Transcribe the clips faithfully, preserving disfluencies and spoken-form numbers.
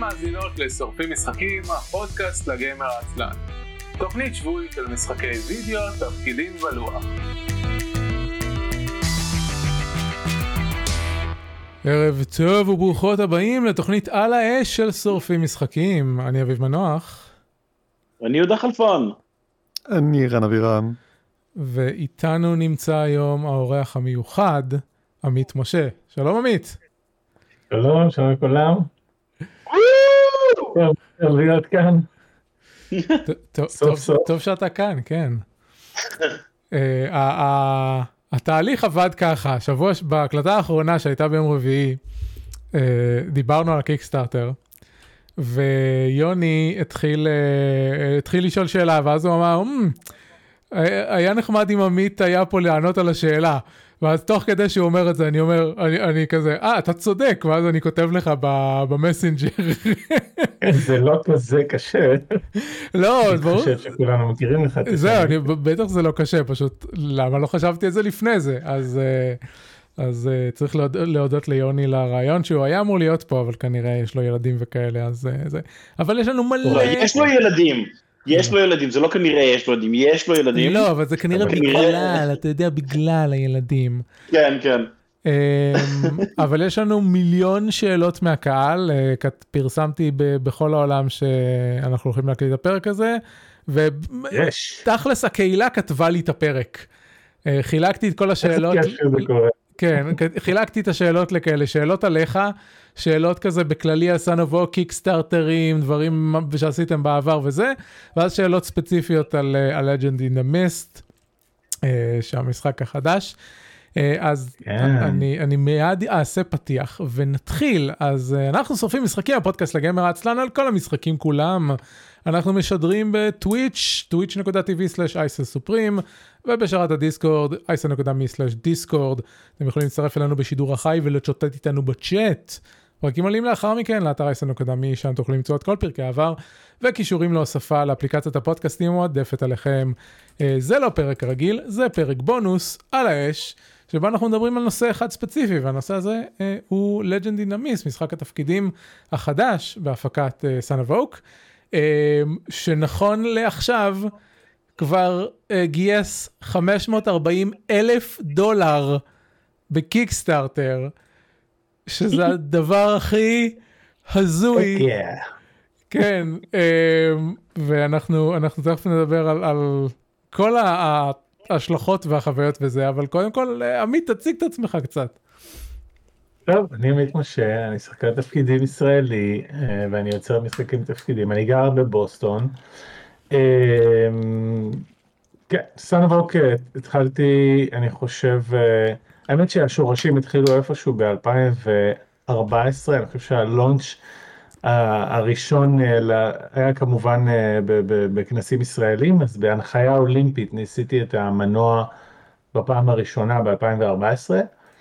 מאזינות לשורפים משחקים, הפודקאסט לגיימר העצלן. תוכנית שבועית של משחקי וידאו, תפקידים ולוח. ערב טוב וברוכות הבאים לתוכנית על האש של שורפים משחקים. אני אביב מנוח. אני יהודה חלפון. אני רן אבירם. ואיתנו נמצא היום האורח המיוחד, עמית משה. שלום עמית. שלום, שלום לכולם. טוב להיות כאן. טוב שאתה כאן, כן. התהליך עבד ככה, שבוע בהקלטה האחרונה שהייתה ביום רביעי, דיברנו על הקיקסטארטר, ויוני התחיל, התחיל לשאול שאלה, ואז הוא אמר, היה נחמד אם עמית היה פה לענות על השאלה, ואז תוך כדי שהוא אומר את זה, אני אומר, אני, אני כזה, אה, אתה צודק, ואז אני כותב לך במסנג'ר. זה לא כזה קשה. לא, אז ברור. אני חושב שכולנו מכירים לך. זהו, אני, בטח זה לא קשה, פשוט, למה לא חשבתי את זה לפני זה? אז, אז צריך להוד, להודות ליוני לרעיון, שהוא היה אמור להיות פה, אבל כנראה יש לו ילדים וכאלה, אז זה. אבל יש לנו מלא... יש לו ילדים. יש לו ילדים, זה לא כנראה יש לו ילדים, יש לו ילדים. לא, אבל זה כנראה בגלל, אתה יודע, בגלל הילדים. כן, כן. אבל יש לנו מיליון שאלות מהקהל, פרסמתי בכל העולם שאנחנו הולכים להקליט את הפרק הזה, ותכלס הקהילה כתבה לי את הפרק. חילקתי את כל השאלות. כן, חילקתי את השאלות לכאלה, שאלות עליך, שאלות כזה בכללי על סנובו, קיקסטארטרים, דברים שעשיתם בעבר וזה, ואז שאלות ספציפיות על, על Legend in the Mist, שהמשחק החדש. אז yeah. אני, אני מיד אעשה פתיח ונתחיל. אז אנחנו שורפים משחקים, הפודקאסט לגיימר העצלן על כל המשחקים כולם. אנחנו משדרים בטוויץ', טוויץ' נקודה טי וי סלש אייסל סופרים, ובשרת הדיסקורד, אייסל נקודה מי סלש דיסקורד. אתם יכולים להצטרף אלינו בשידור החי ולצ'וטט איתנו בצ'אט. פרקים עולים לאחר מכן לאתר אייסל נקודה מי, שם תוכלו למצוא את כל פרקי העבר, וקישורים להוספה לאפליקציית הפודקאסטים מועדפת עליכם. זה לא פרק רגיל, זה פרק בונוס על האש, שבה אנחנו מדברים על נושא אחד ספציפי, והנושא הזה אה, הוא Legend in the Mist, משחק התפקידים החדש בהפקת אה, Son of Oak, אה, שנכון לעכשיו כבר אה, גייס חמש מאות וארבעים אלף דולר בקיקסטארטר, שזה הדבר הכי הזוי. Yeah. כן, אה, ואנחנו אנחנו תכף נדבר על, על כל ה... ההשלכות והחוויות וזה, אבל קודם כל, עמית, תציג את עצמך קצת. טוב, אני עמית משה, אני שחקן תפקידים ישראלי, ואני יוצר משחקים תפקידים. אני גר בבוסטון. כן, Son of Oak, התחלתי, אני חושב, האמת שהשורשים התחילו איפשהו ב-אלפיים וארבע עשרה, אני חושב שהלונץ' הראשון היה כמובן בכנסים ישראלים, אז בהנחיה אולימפית ניסיתי את המנוע בפעם הראשונה ב-אלפיים וארבע עשרה,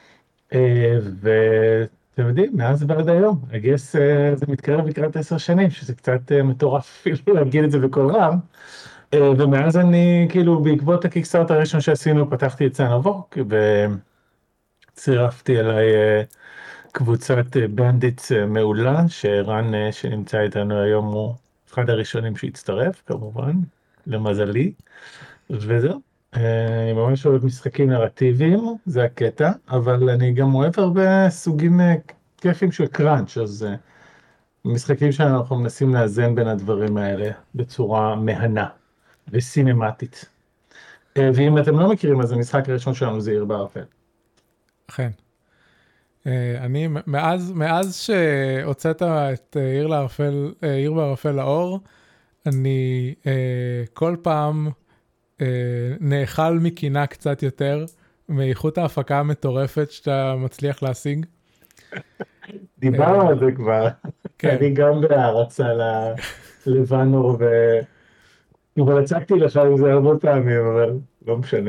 ואתם יודעים, מאז ועד היום, הגייס זה מתקרב לקראת עשר שנים, שזה קצת מטורף אפילו להגיד את זה בכל רם, ומאז אני כאילו בעקבות הקיקסטארטר הראשון שעשינו, פתחתי את Son of Oak, וצירפתי אליי קבוצת בנדיטס מעולה, שרן שנמצא איתנו היום הוא אחד הראשונים שהצטרף, כמובן, למזלי, וזהו. אני ממש אוהב משחקים נרטיביים, זה הקטע, אבל אני גם אוהב הרבה סוגים כיפים של קראנץ', אז משחקים שאנחנו מנסים לאזן בין הדברים האלה בצורה מהנה וסינמטית. ואם אתם לא מכירים, אז המשחק הראשון שלנו זה עיר בערפל. אכן. אני, מאז, מאז שהוצאת את עיר לערפל, עיר בערפל לאור, אני כל פעם נאכל מקינה קצת יותר, מאיכות ההפקה המטורפת שאתה מצליח להשיג. דיברנו על זה כבר. אני גם בהערצה ללבנור, אבל הצגתי לך עם זה הרבה פעמים, אבל לא משנה.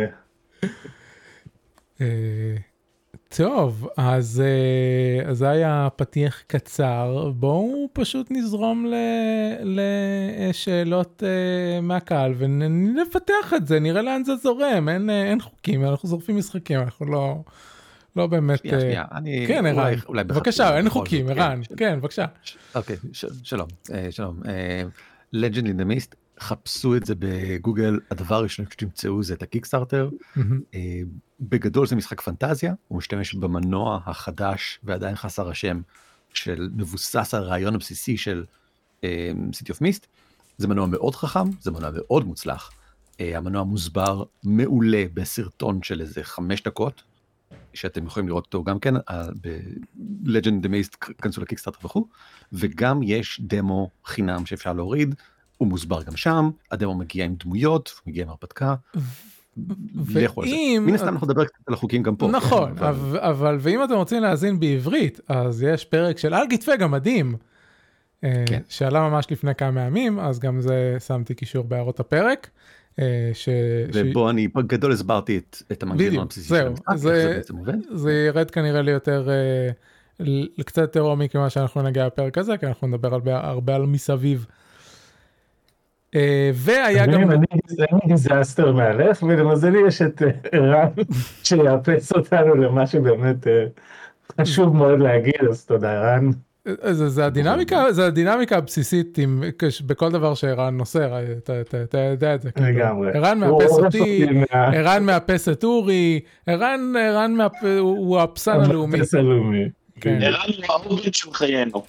טוב, אז זה היה פתיח קצר, בואו פשוט נזרום לשאלות מהקהל ונפתח את זה, נראה לאן זה זורם, אין חוקים, אנחנו זורפים משחקים, אנחנו לא באמת... שנייה, שנייה, אני... כן, ערן, בבקשה, אין חוקים, ערן, כן, בבקשה. אוקיי, שלום, שלום. Legend in the Mist, חפשו את זה בגוגל, הדבר הראשון שתמצאו זה את הקיקסטארטר. בגדול זה משחק פנטזיה, הוא משתמש במנוע החדש ועדיין חסר השם, של מבוסס על הרעיון הבסיסי של City of Mist. זה מנוע מאוד חכם, זה מנוע מאוד מוצלח. המנוע מוסבר מעולה בסרטון של איזה חמש דקות, שאתם יכולים לראות אותו גם כן, ב-Legend in the Mist, כנסו לקיקסטארטר וכו', וגם יש דמו חינם שאפשר להוריד, הוא מוסבר גם שם, הדמו מגיע עם דמויות, מגיע עם הרפתקה, לכו על זה. מן הסתם אנחנו נדבר קצת על החוקים גם פה. נכון, אבל ואם אתם רוצים להאזין בעברית, אז יש פרק של על כתפי גמדים, שעלה ממש לפני כמה ימים, אז גם זה שמתי קישור בהערות הפרק. ובו אני גדול הסברתי את המנגנון הבסיסי של המשחק, זה ירד כנראה לי יותר, קצת יותר עומק ממה שאנחנו נגיע בפרק הזה, כי אנחנו נדבר הרבה על מסביב. והיה גם... אני דיזסטר מהלך, ולמזלי יש את ערן שיאפס אותנו למה שבאמת חשוב מאוד להגיד, אז תודה ערן. זה הדינמיקה, זה הדינמיקה הבסיסית בכל דבר שערן נושא, אתה יודע את זה. לגמרי. ערן מאפס אותי, ערן מאפס את אורי, ערן הוא האפסן הלאומי. האפס הלאומי. ערן הוא האוברית של חיינו.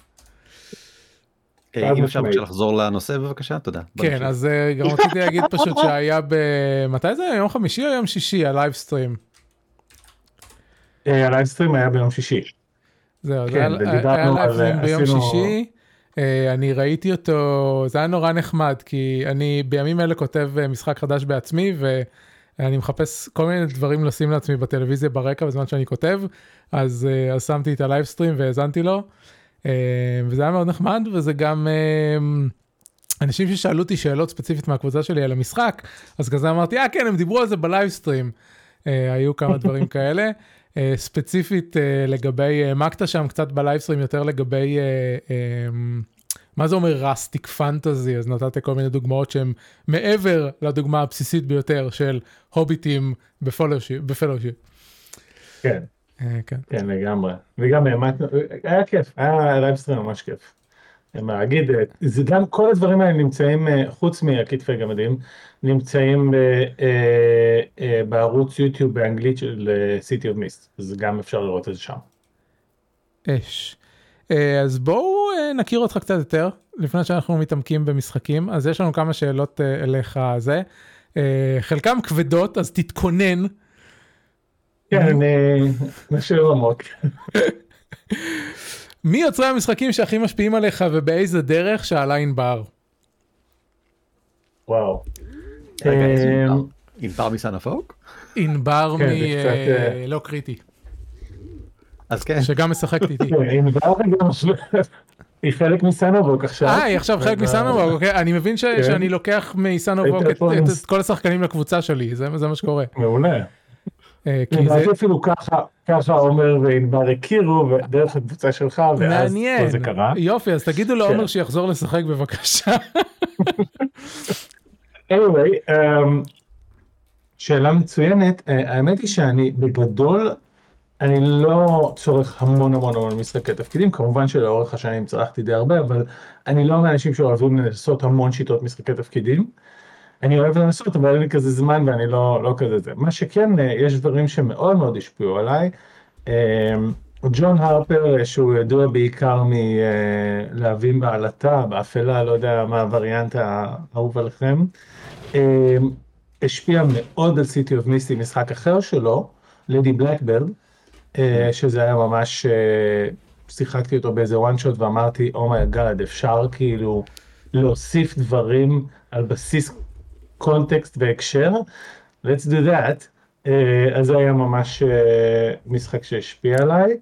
אם אפשר לחזור לנושא בבקשה, תודה. כן, אז גם רציתי להגיד פשוט שהיה ב... מתי זה היה? יום חמישי או יום שישי, הלייבסטרים? הלייבסטרים היה ביום שישי. זהו, זה היה לייבסטרים ביום שישי, אני ראיתי אותו, זה היה נורא נחמד, כי אני בימים אלה כותב משחק חדש בעצמי, ואני מחפש כל מיני דברים לשים לעצמי בטלוויזיה ברקע בזמן שאני כותב, אז שמתי את הלייבסטרים והאזנתי לו, וזה היה מאוד נחמד, וזה גם אנשים ששאלו אותי שאלות ספציפית מהקבוצה שלי על המשחק, אז כזה אמרתי, אה כן, הם דיברו על זה בלייבסטרים, היו כמה דברים כאלה, ספציפית לגבי, מקטה שם קצת בלייבסטרים יותר לגבי, מה זה אומר רסטיק פנטזי, אז נתתי כל מיני דוגמאות שהן מעבר לדוגמה הבסיסית ביותר של הוביטים בפלושיפ. כן. כן, כן, לגמרי. וגם היה כיף, היה לייבסטרים ממש כיף. מה להגיד, זה גם כל הדברים האלה נמצאים, חוץ מהכתפי גמדים, נמצאים בערוץ יוטיוב באנגלית של City of Mist, אז גם אפשר לראות את זה שם. אש. אז בואו נכיר אותך קצת יותר, לפני שאנחנו מתעמקים במשחקים, אז יש לנו כמה שאלות אליך זה, חלקם כבדות, אז תתכונן. כן, נשאר עמוק. מי יוצרי המשחקים שהכי משפיעים עליך ובאיזה דרך? שאלה ענבר. וואו. ענבר מסנפוק? ענבר מלא קריטי. אז כן. שגם משחקת איתי. ענבר גם היא חלק מסנפוק עכשיו. אה, היא עכשיו חלק מסנפוק, אוקיי. אני מבין שאני לוקח מסנפוק את כל השחקנים לקבוצה שלי, זה מה שקורה. מעולה. זה אפילו ככה עומר וענבר הכירו ודרך הקבוצה שלך ואז כל זה קרה. יופי, אז תגידו לעומר שיחזור לשחק בבקשה. anyway, שאלה מצוינת, האמת היא שאני בגדול, אני לא צורך המון המון המון משחקי תפקידים, כמובן שלאורך השנים צרכתי די הרבה, אבל אני לא מאנשים שאוהבים לנסות המון שיטות משחקי תפקידים. אני אוהב לנסות, אבל אין לי כזה זמן ואני לא, לא כזה זה. מה שכן, יש דברים שמאוד מאוד השפיעו עליי. ג'ון הרפר, שהוא ידוע בעיקר מלהבים בעלתה, באפלה, לא יודע מה הווריאנט האהוב עליכם, השפיע מאוד על City of Mist, משחק אחר שלו, לידי בלקברד, שזה היה ממש, שיחקתי אותו באיזה one shot ואמרתי, Oh my God, אפשר כאילו להוסיף דברים על בסיס קונטקסט והקשר, let's do that, אז זה היה ממש משחק שהשפיע עליי,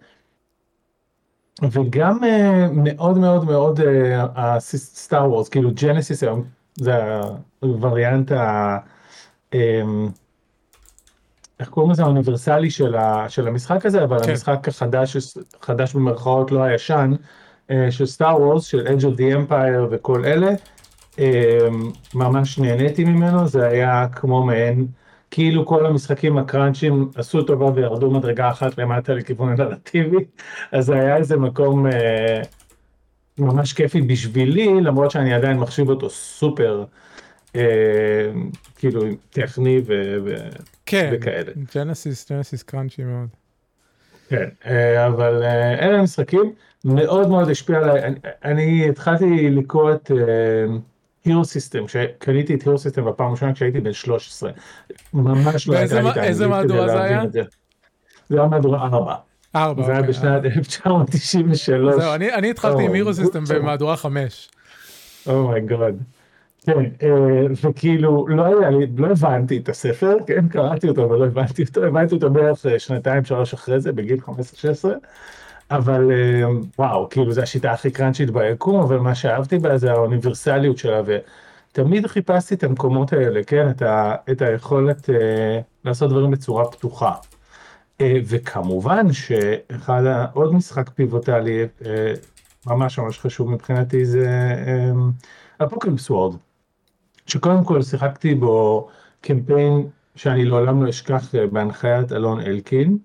וגם מאוד מאוד מאוד הסטאר וורס, כאילו ג'נסיס היום, זה הווריאנט, איך קוראים לזה, האוניברסלי של המשחק הזה, אבל המשחק החדש, חדש במרכאות לא הישן, של סטאר וורס, של Age of the Empire וכל אלה, ממש נהניתי ממנו, זה היה כמו מעין, כאילו כל המשחקים הקראנצ'ים עשו טובה וירדו מדרגה אחת למטה לכיוון הנרטיבי, אז זה היה איזה מקום אה, ממש כיפי בשבילי, למרות שאני עדיין מחשיב אותו סופר, אה, כאילו טכני ו- ו- כן, וכאלה. ג'נסיס, ג'נסיס קראנצ'י מאוד. כן, אה, אבל אה, אלה המשחקים מאוד מאוד השפיע עליי, אני, אני התחלתי לקרוא את... אה, הירו סיסטם, שקניתי את הירו סיסטם בפעם ראשונה כשהייתי בן שלוש עשרה, ממש לא הייתה לי את איזה מהדורה זה היה? זה היה מהדורה ארבע. ארבע, זה היה בשנת אלף תשע מאות תשעים ושלוש. זהו, אני התחלתי עם הירו סיסטם במהדורה חמש. אומייגוד. כן, וכאילו לא היה לי, לא הבנתי את הספר, כן, קראתי אותו, אבל לא הבנתי אותו, הבנתי אותו בערך שנתיים, שלוש אחרי זה, בגיל חמש עשרה שש עשרה, אבל וואו, כאילו זו השיטה הכי קראנצ'ית ביקום, אבל מה שאהבתי בה זה האוניברסליות שלה, ותמיד חיפשתי את המקומות האלה, כן, את, ה, את היכולת uh, לעשות דברים בצורה פתוחה. Uh, וכמובן שאחד עוד משחק פיבוטלי, uh, ממש ממש חשוב מבחינתי, זה אפוקליפס וורד, שקודם כל שיחקתי בו קמפיין שאני לעולם לא אשכח בהנחיית אלון אלקין,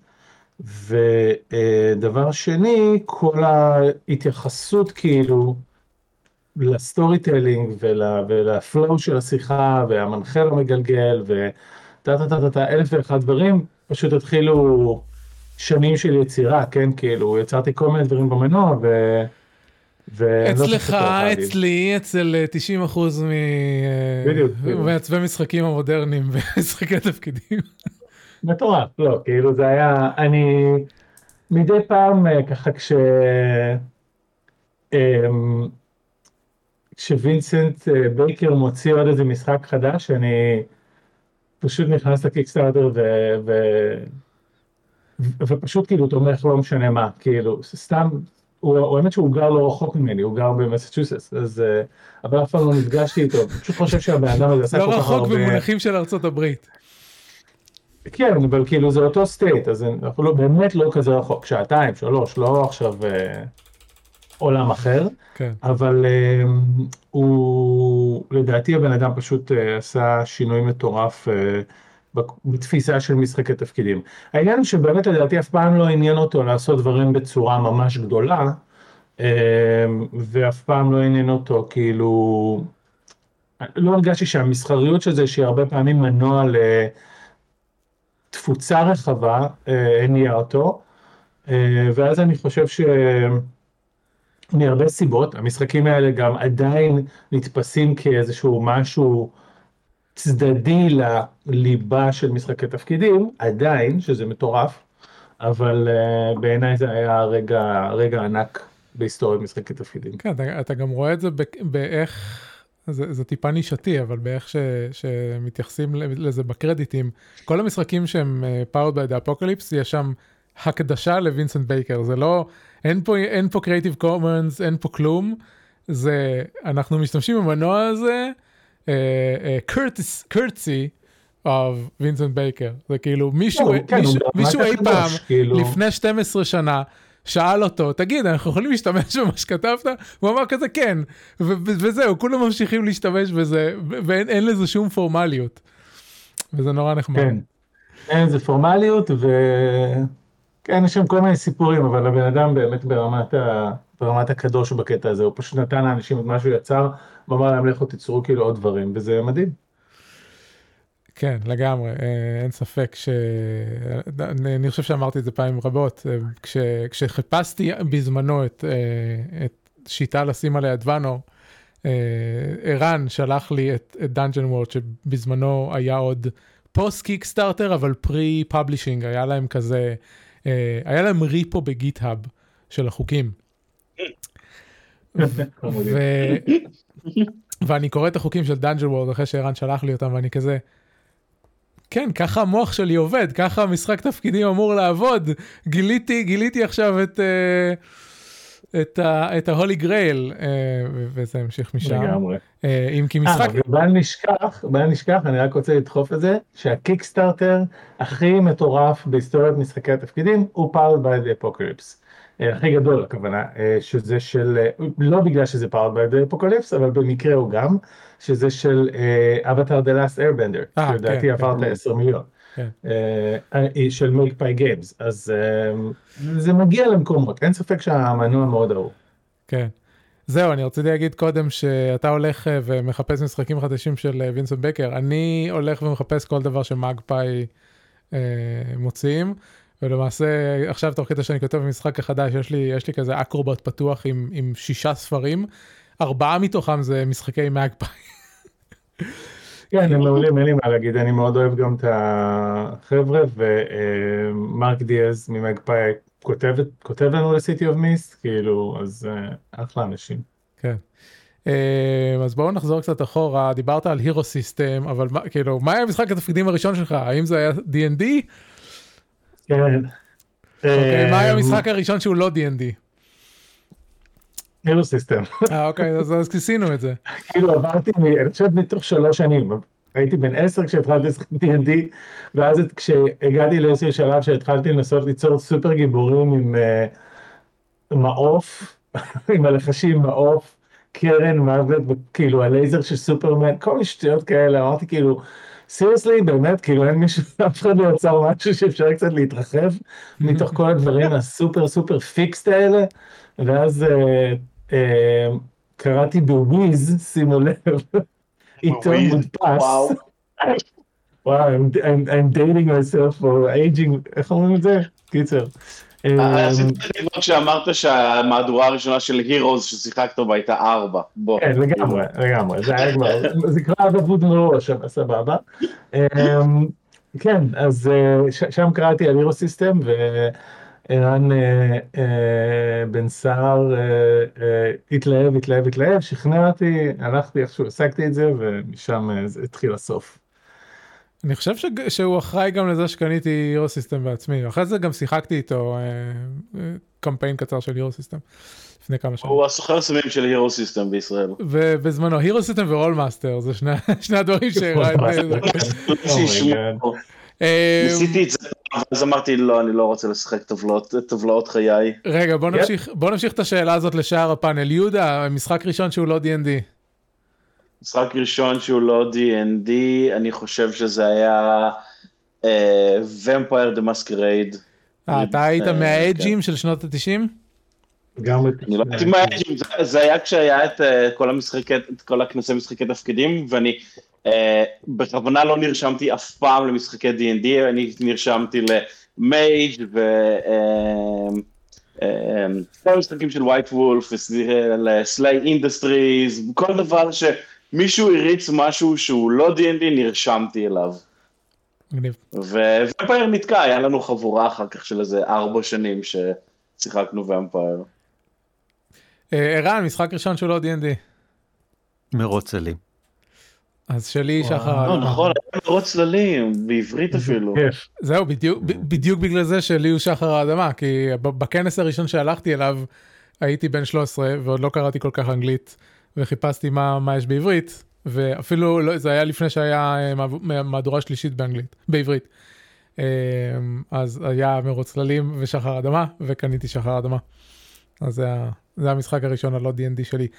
ודבר שני, כל ההתייחסות כאילו לסטורי טיילינג ולפלואו של השיחה והמנחה המגלגל וטה-טה-טה-טה, אלף ואחד דברים, פשוט התחילו שנים של יצירה, כן, כאילו, יצרתי כל מיני דברים במנוע ו... אצלך, אצלי, אצל תשעים אחוז מעצבי משחקים המודרניים ומשחקי תפקידים. מטורף, לא, כאילו זה היה, אני מדי פעם ככה כש... כשווינסנט בייקר מוציא עוד איזה משחק חדש, אני פשוט נכנס לקיקסטארטר ו... ו... ופשוט כאילו תומך לא משנה מה, כאילו סתם, הוא האמת שהוא גר לא רחוק ממני, הוא גר במסצ'וסטס, אז אבל אף פעם לא נפגשתי איתו, פשוט חושב שהבן אדם הזה עשה כל כך הרבה... לא רחוק במונחים של ארצות הברית. כן, אבל כאילו זה אותו סטייט, אז אנחנו לא, באמת לא כזה רחוק, שעתיים, שלוש, לא עכשיו אה, עולם אחר, כן. אבל אה, הוא, לדעתי הבן אדם פשוט אה, עשה שינוי מטורף אה, בתפיסה של משחקי תפקידים. העניין הוא שבאמת לדעתי אף פעם לא עניין אותו לעשות דברים בצורה ממש גדולה, אה, ואף פעם לא עניין אותו כאילו, לא הרגשתי שהמסחריות של זה שהיא הרבה פעמים מנוע ל... תפוצה רחבה, הניעה אותו, ואז אני חושב שמהרבה סיבות, המשחקים האלה גם עדיין נתפסים כאיזשהו משהו צדדי לליבה של משחקי תפקידים, עדיין, שזה מטורף, אבל בעיניי זה היה רגע, רגע ענק בהיסטוריית משחקי תפקידים. כן, אתה, אתה גם רואה את זה באיך... זה, זה טיפה נישתי, אבל באיך ש, שמתייחסים לזה בקרדיטים, כל המשחקים שהם uh, powered by the apocalypse, יש שם הקדשה לווינסנט בייקר, זה לא, אין פה, אין פה creative commons, אין פה כלום, זה, אנחנו משתמשים במנוע הזה, uh, uh, courtesy, courtesy of וינסנט בייקר, זה כאילו מישהו, כן, מישהו, כן, מישהו אי פעם, כאילו... לפני שתים עשרה שנה, שאל אותו, תגיד, אנחנו יכולים להשתמש במה שכתבת? הוא אמר כזה, כן, ו- וזהו, כולם ממשיכים להשתמש בזה, ואין אין לזה שום פורמליות. וזה נורא נחמד. כן, אין איזה פורמליות, וכן, יש שם כל מיני סיפורים, אבל הבן אדם באמת ברמת, ה... ברמת הקדוש בקטע הזה, הוא פשוט נתן לאנשים את מה שהוא יצר, ואמר להם לכו תיצרו כאילו עוד דברים, וזה מדהים. כן, לגמרי, אין ספק ש... אני חושב שאמרתי את זה פעמים רבות, כש... כשחיפשתי בזמנו את, את שיטה לשים עליה דוונו, ערן שלח לי את, את Dungeon World, שבזמנו היה עוד פוסט קיקסטארטר, אבל פרי פאבלישינג, היה להם כזה, היה להם ריפו בגיט-האב של החוקים. ו... ואני קורא את החוקים של Dungeon World אחרי שערן שלח לי אותם, ואני כזה, כן, ככה המוח שלי עובד, ככה המשחק תפקידים אמור לעבוד. גיליתי, גיליתי עכשיו את, את, את ההולי גרייל, וזה המשיך משם. לגמרי. אם כי משחק... אה, ובל נשכח, בל נשכח, אני רק רוצה לדחוף את זה, שהקיקסטארטר הכי מטורף בהיסטוריית משחקי התפקידים, הוא Powered by the Apocalypse. הכי גדול הכוונה, שזה של, לא בגלל שזה powered by the apocalypse, אבל במקרה הוא גם, שזה של Avatar The Last Airbender, שלדעתי עבר את ה-עשרה מיליון, של Magpie Games, אז זה מגיע למקומות, אין ספק שהמנוע מאוד אהוב. כן. זהו, אני רציתי להגיד קודם שאתה הולך ומחפש משחקים חדשים של וינסנט בקר, אני הולך ומחפש כל דבר שמאגפאי מוציאים, ולמעשה עכשיו תוך כדי שאני כותב במשחק החדש, יש לי, יש לי כזה אקרובוט פתוח עם, עם שישה ספרים, ארבעה מתוכם זה משחקי מאגפאי. כן, הם מעולים, אין לי מה להגיד, אני מאוד אוהב גם את החבר'ה, ומרק דיאז ממאגפאי כותב לנו ל-City of Mist, כאילו, אז אחלה אנשים. כן. אז בואו נחזור קצת אחורה, דיברת על הירו סיסטם, אבל כאילו, מה היה משחק התפקידים הראשון שלך? האם זה היה די אנד די? כן. אוקיי, מה היה המשחק הראשון שהוא לא די אנד די? הירו סיסטם. אה, אוקיי, אז כיסינו את זה. כאילו, עברתי, אני חושב מתוך שלוש שנים, הייתי בן עשר כשהתחלתי לשחק די אנד די, ואז כשהגעתי לאיזשהו שלב שהתחלתי לנסות ליצור סופר גיבורים עם מעוף, עם הלחשים מעוף, קרן מוות, כאילו הלייזר של סופרמן, כל מיני שטויות כאלה, אמרתי כאילו, סיריוסלי, באמת, כאילו אין מישהו, אף אחד לא יצר משהו שאפשר קצת להתרחב, מתוך כל הדברים הסופר סופר פיקסט האלה, ואז קראתי בוויז, שימו לב, עיתון מודפס, וואו, I'm dating myself for aging, איך אומרים את זה? קיצר. עשיתי תקוות שאמרת שהמהדורה הראשונה של הירוז ששיחקת בה הייתה ארבע, בוא. כן, לגמרי, לגמרי, זה היה כבר, זה כבר עבוד מראש, סבבה. כן, אז שם קראתי על הירו סיסטם, וערן בן סער התלהב, התלהב, התלהב, שכנע אותי, הלכתי איכשהו, עסקתי את זה, ומשם התחיל הסוף. אני חושב ש... שהוא אחראי גם לזה שקניתי הירו סיסטם בעצמי, אחרי זה גם שיחקתי איתו אה, אה, קמפיין קצר של הירו סיסטם, לפני כמה שנים. הוא הסוחר סמים של הירו סיסטם בישראל. ובזמנו, הירו סיסטם ורול מאסטר, זה שני, שני הדברים שהראיתי. ניסיתי את זה, אז אמרתי לא, אני לא רוצה לשחק טבלאות, טבלאות חיי. רגע, בוא נמשיך, בוא נמשיך את השאלה הזאת לשאר הפאנל. יהודה, משחק ראשון שהוא לא די אנד די. משחק ראשון שהוא לא די אנד די, אני חושב שזה היה Vampire the Masquerade. אה, אתה היית מהאג'ים של שנות ה-תשעים? גם אני לא הייתי מהאג'ים, זה היה כשהיה את כל המשחקי, את כל הכנסי משחקי תפקידים, ואני בכוונה לא נרשמתי אף פעם למשחקי די אנד די, אני נרשמתי למייג' ו... כל המשחקים של ווייט וולף, לסליי אינדסטריז, כל דבר שמישהו הריץ משהו שהוא לא די אנד די, נרשמתי אליו. וואמפייר נתקע, היה לנו חבורה אחר כך של איזה ארבע שנים ששיחקנו ואמפייר. ערן, משחק ראשון שהוא לא די אנד די. מרוץ צללים. אז שלי שחר... נכון, היה מרוץ צללים, בעברית אפילו. זהו, בדיוק בגלל זה שלי הוא שחר האדמה, כי בכנס הראשון שהלכתי אליו, הייתי בן שלוש עשרה, ועוד לא קראתי כל כך אנגלית, וחיפשתי מה יש בעברית, ואפילו זה היה לפני שהיה מהדורה שלישית באנגלית, בעברית. אז היה מרוץ צללים ושחר אדמה, וקניתי שחר אדמה. אז זה המשחק הראשון הלא די אנד די שלי.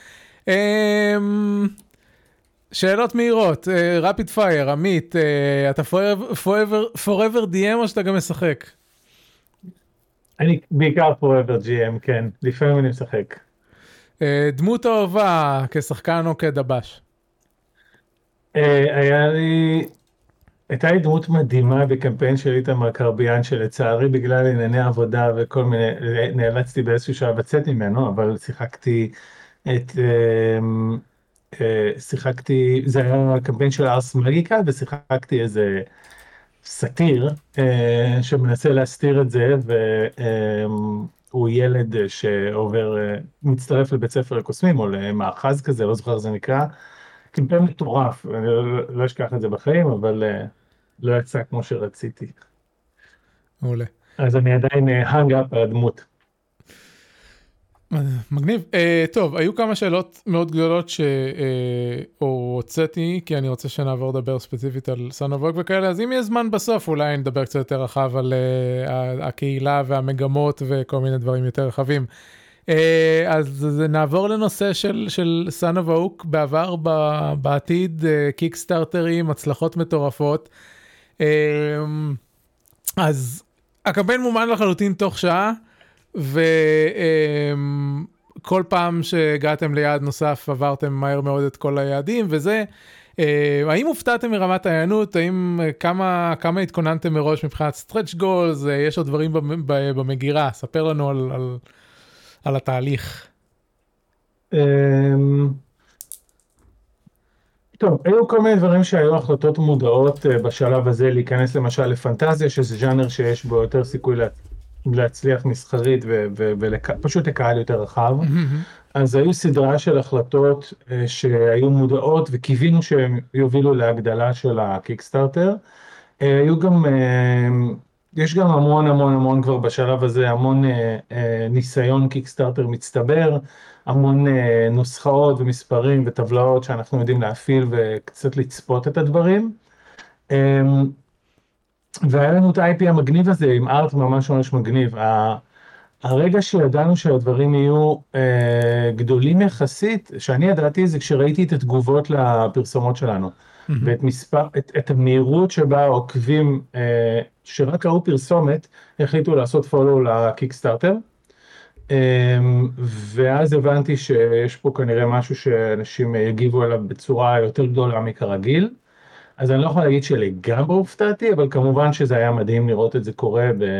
שאלות מהירות, רפיד פייר, עמית, אתה forever די אם או שאתה גם משחק? אני בעיקר forever ג'י אם, כן, לפעמים אני משחק. דמות אהובה כשחקן או כדבש? היה לי, הייתה לי דמות מדהימה בקמפיין של איתמר קרביאן, שלצערי בגלל ענייני עבודה וכל מיני, נאלצתי באיזשהו שעה לצאת ממנו, אבל שיחקתי את... שיחקתי, זה היה קמפיין של ארס מגיקה, ושיחקתי איזה סאטיר שמנסה להסתיר את זה, והוא ילד שעובר, מצטרף לבית ספר לקוסמים, או למאחז כזה, לא זוכר זה נקרא, קמפיין מטורף, אני לא אשכח את זה בחיים, אבל לא יצא כמו שרציתי. מעולה. אז אני עדיין hang up על הדמות. מגניב. Uh, טוב, היו כמה שאלות מאוד גדולות שהוצאתי, כי אני רוצה שנעבור לדבר ספציפית על סנובוק וכאלה, אז אם יש זמן בסוף, אולי נדבר קצת יותר רחב על uh, הקהילה והמגמות וכל מיני דברים יותר רחבים. Uh, אז נעבור לנושא של, של Son of Oak בעבר, בעתיד, uh, קיקסטארטרים, הצלחות מטורפות. Uh, אז הקמפיין מומן לחלוטין תוך שעה, וכל פעם שהגעתם ליעד נוסף עברתם מהר מאוד את כל היעדים, וזה, האם הופתעתם מרמת העיינות, האם כמה, כמה התכוננתם מראש מבחינת stretch goals, יש עוד דברים במגירה, ספר לנו על, על, על התהליך. טוב, היו כל מיני דברים שהיו החלטות מודעות בשלב הזה, להיכנס למשל לפנטזיה, שזה ז'אנר שיש בו יותר סיכוי להצליח מסחרית ופשוט לקהל יותר רחב. אז היו סדרה של החלטות שהיו מודעות וקיווינו שהם יובילו להגדלה של הקיקסטארטר. היו גם, יש גם המון המון המון כבר בשלב הזה, המון ניסיון קיקסטארטר מצטבר, המון נוסחאות ומספרים וטבלאות שאנחנו יודעים להפעיל וקצת לצפות את הדברים. והיה לנו את ה-איי פי המגניב הזה עם ארט ממש ממש מגניב. הרגע שידענו שהדברים יהיו אה, גדולים יחסית, שאני ידעתי זה כשראיתי את התגובות לפרסומות שלנו, mm-hmm. ואת מספר, את, את המהירות שבה עוקבים, אה, שרק ראו פרסומת, החליטו לעשות פולו לקיקסטארטר, אה, ואז הבנתי שיש פה כנראה משהו שאנשים יגיבו אליו בצורה יותר גדולה מכרגיל, אז אני לא יכול להגיד שלגמרי הופתעתי, אבל כמובן שזה היה מדהים לראות את זה קורה ב...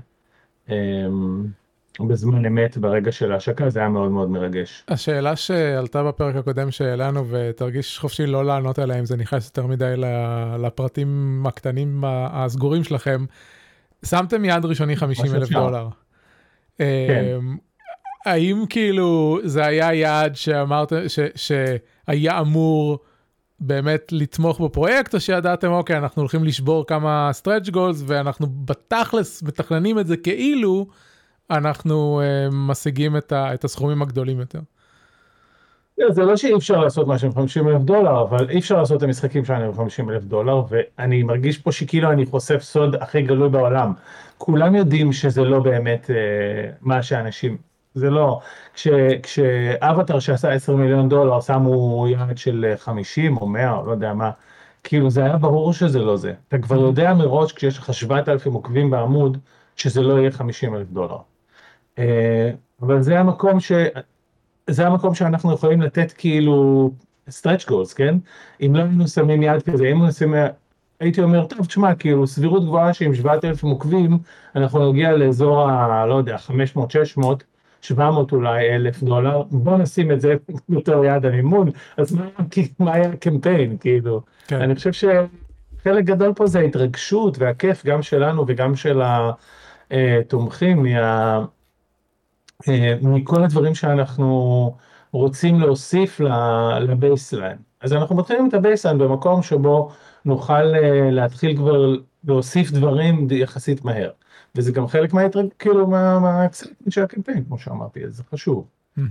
בזמן אמת ברגע של ההשקה, זה היה מאוד מאוד מרגש. השאלה שעלתה בפרק הקודם שהעלינו, ותרגיש חופשי לא לענות עליה, אם זה נכנס יותר מדי לפרטים הקטנים הסגורים שלכם, שמתם יעד ראשוני חמישים אלף דולר. כן. האם כאילו זה היה יעד שאמרתם, שהיה אמור באמת לתמוך בפרויקט, או שידעתם, אוקיי, אנחנו הולכים לשבור כמה stretch goals, ואנחנו בתכלס מתכננים את זה כאילו, אנחנו uh, משיגים את, ה, את הסכומים הגדולים יותר. זה לא שאי אפשר לעשות משהו עם חמישים אלף דולר, אבל אי אפשר לעשות את המשחקים שלנו עם חמישים אלף דולר, ואני מרגיש פה שכאילו אני חושף סוד הכי גלוי בעולם. כולם יודעים שזה לא באמת uh, מה שאנשים... זה לא, כש, כשאבטר שעשה עשרה מיליון דולר, שמו יעד של חמישים או מאה, או לא יודע מה, כאילו זה היה ברור שזה לא זה. אתה כבר יודע מראש, כשיש לך שבעת אלפים עוקבים בעמוד, שזה לא יהיה חמישים אלף דולר. אבל זה המקום ש... זה המקום שאנחנו יכולים לתת כאילו stretch goals, כן? אם לא היינו שמים יעד כזה, אם נשים... הייתי אומר, טוב, תשמע, כאילו, סבירות גבוהה שעם שבעת אלפים עוקבים, אנחנו נגיע לאזור ה... לא יודע, חמש מאות שש מאות, שבע מאות אולי אלף דולר, בוא נשים את זה יותר יעד המימון, אז מה, מה היה הקמפיין, כאילו? כן. אני חושב שחלק גדול פה זה ההתרגשות והכיף, גם שלנו וגם של התומכים, מה, מכל הדברים שאנחנו רוצים להוסיף לבייסליין. אז אנחנו מתחילים את הבייסליין במקום שבו נוכל להתחיל כבר להוסיף דברים יחסית מהר. וזה גם חלק מההתרג, כאילו, מהאקסייטמנט של הקמפיין, כמו שאמרתי, אז זה חשוב.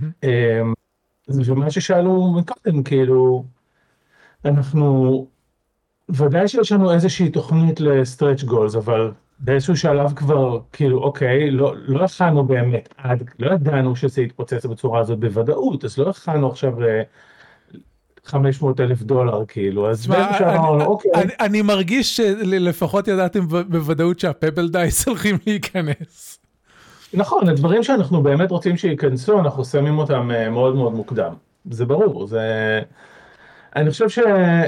ומה ששאלו מקודם, כאילו, אנחנו, ודאי שיש לנו איזושהי תוכנית ל-stretch goals, אבל באיזשהו שלב כבר, כאילו, אוקיי, לא, לא הכנו באמת, עד, לא ידענו שזה יתפוצץ בצורה הזאת בוודאות, אז לא הכנו עכשיו חמש מאות אלף דולר, כאילו, אז באיזשהו שלב אמרנו, אוקיי. אני מרגיש שלפחות ידעתם בוודאות שהפבל דייס הולכים להיכנס. נכון, הדברים שאנחנו באמת רוצים שייכנסו, אנחנו שמים אותם מאוד מאוד מוקדם. זה ברור, זה... אני חושב ש...